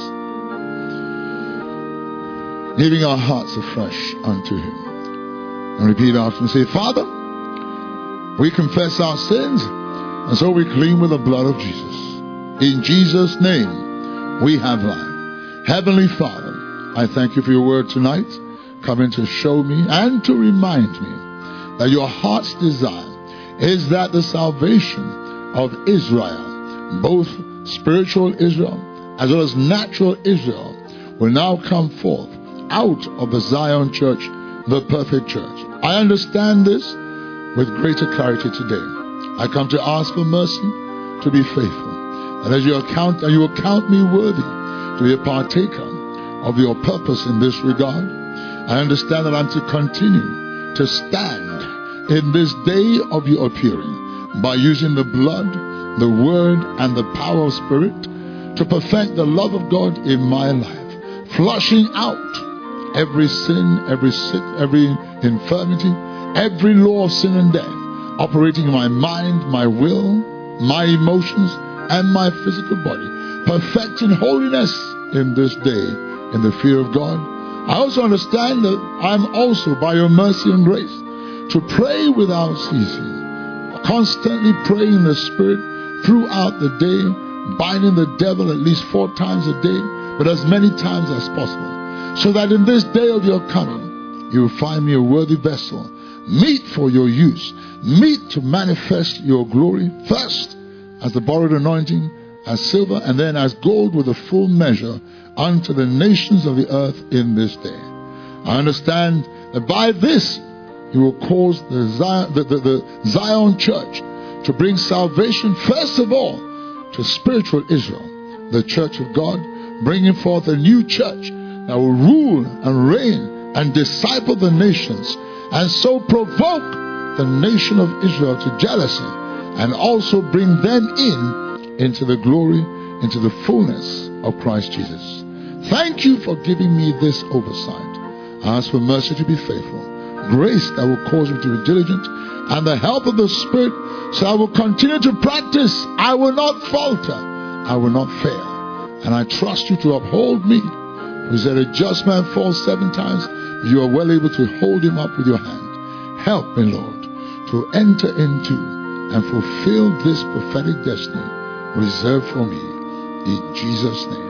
giving our hearts afresh unto Him. And repeat after me. Say, Father, we confess our sins, and so we clean with the blood of Jesus. In Jesus' name, we have life. Heavenly Father, I thank you for your word tonight, coming to show me and to remind me that your heart's desire is that the salvation of Israel, both spiritual Israel as well as natural Israel, will now come forth out of the Zion church, the perfect church. I understand this with greater clarity today. I come to ask for mercy to be faithful, and as you will count me worthy to be a partaker of your purpose in this regard. I understand that I'm to continue to stand in this day of your appearing by using the blood, the word, and the power of Spirit to perfect the love of God in my life, flushing out every sin, every infirmity, every law of sin and death operating in my mind, my will, my emotions, and my physical body, perfecting holiness in this day in the fear of God. I also understand that I'm also, by your mercy and grace, to pray without ceasing, constantly praying in the Spirit throughout the day, binding the devil at least 4 times a day, but as many times as possible, so that in this day of your coming, you will find me a worthy vessel, meet for your use, meet to manifest your glory, first as the borrowed anointing, as silver, and then as gold with a full measure unto the nations of the earth in this day. I understand that by this you will cause the Zion church to bring salvation, first of all, to spiritual Israel, the church of God, bringing forth a new church that will rule and reign and disciple the nations, and so provoke the nation of Israel to jealousy, and also bring them into the glory, into the fullness of Christ Jesus. Thank you for giving me this oversight. I ask for mercy to be faithful, grace that will cause me to be diligent, and the help of the Spirit, so I will continue to practice. I will not falter. I will not fail. And I trust you to uphold me. You said a just man falls 7 times, but you are well able to hold him up with your hand. Help me, Lord, to enter into and fulfill this prophetic destiny reserved for me. In Jesus' name.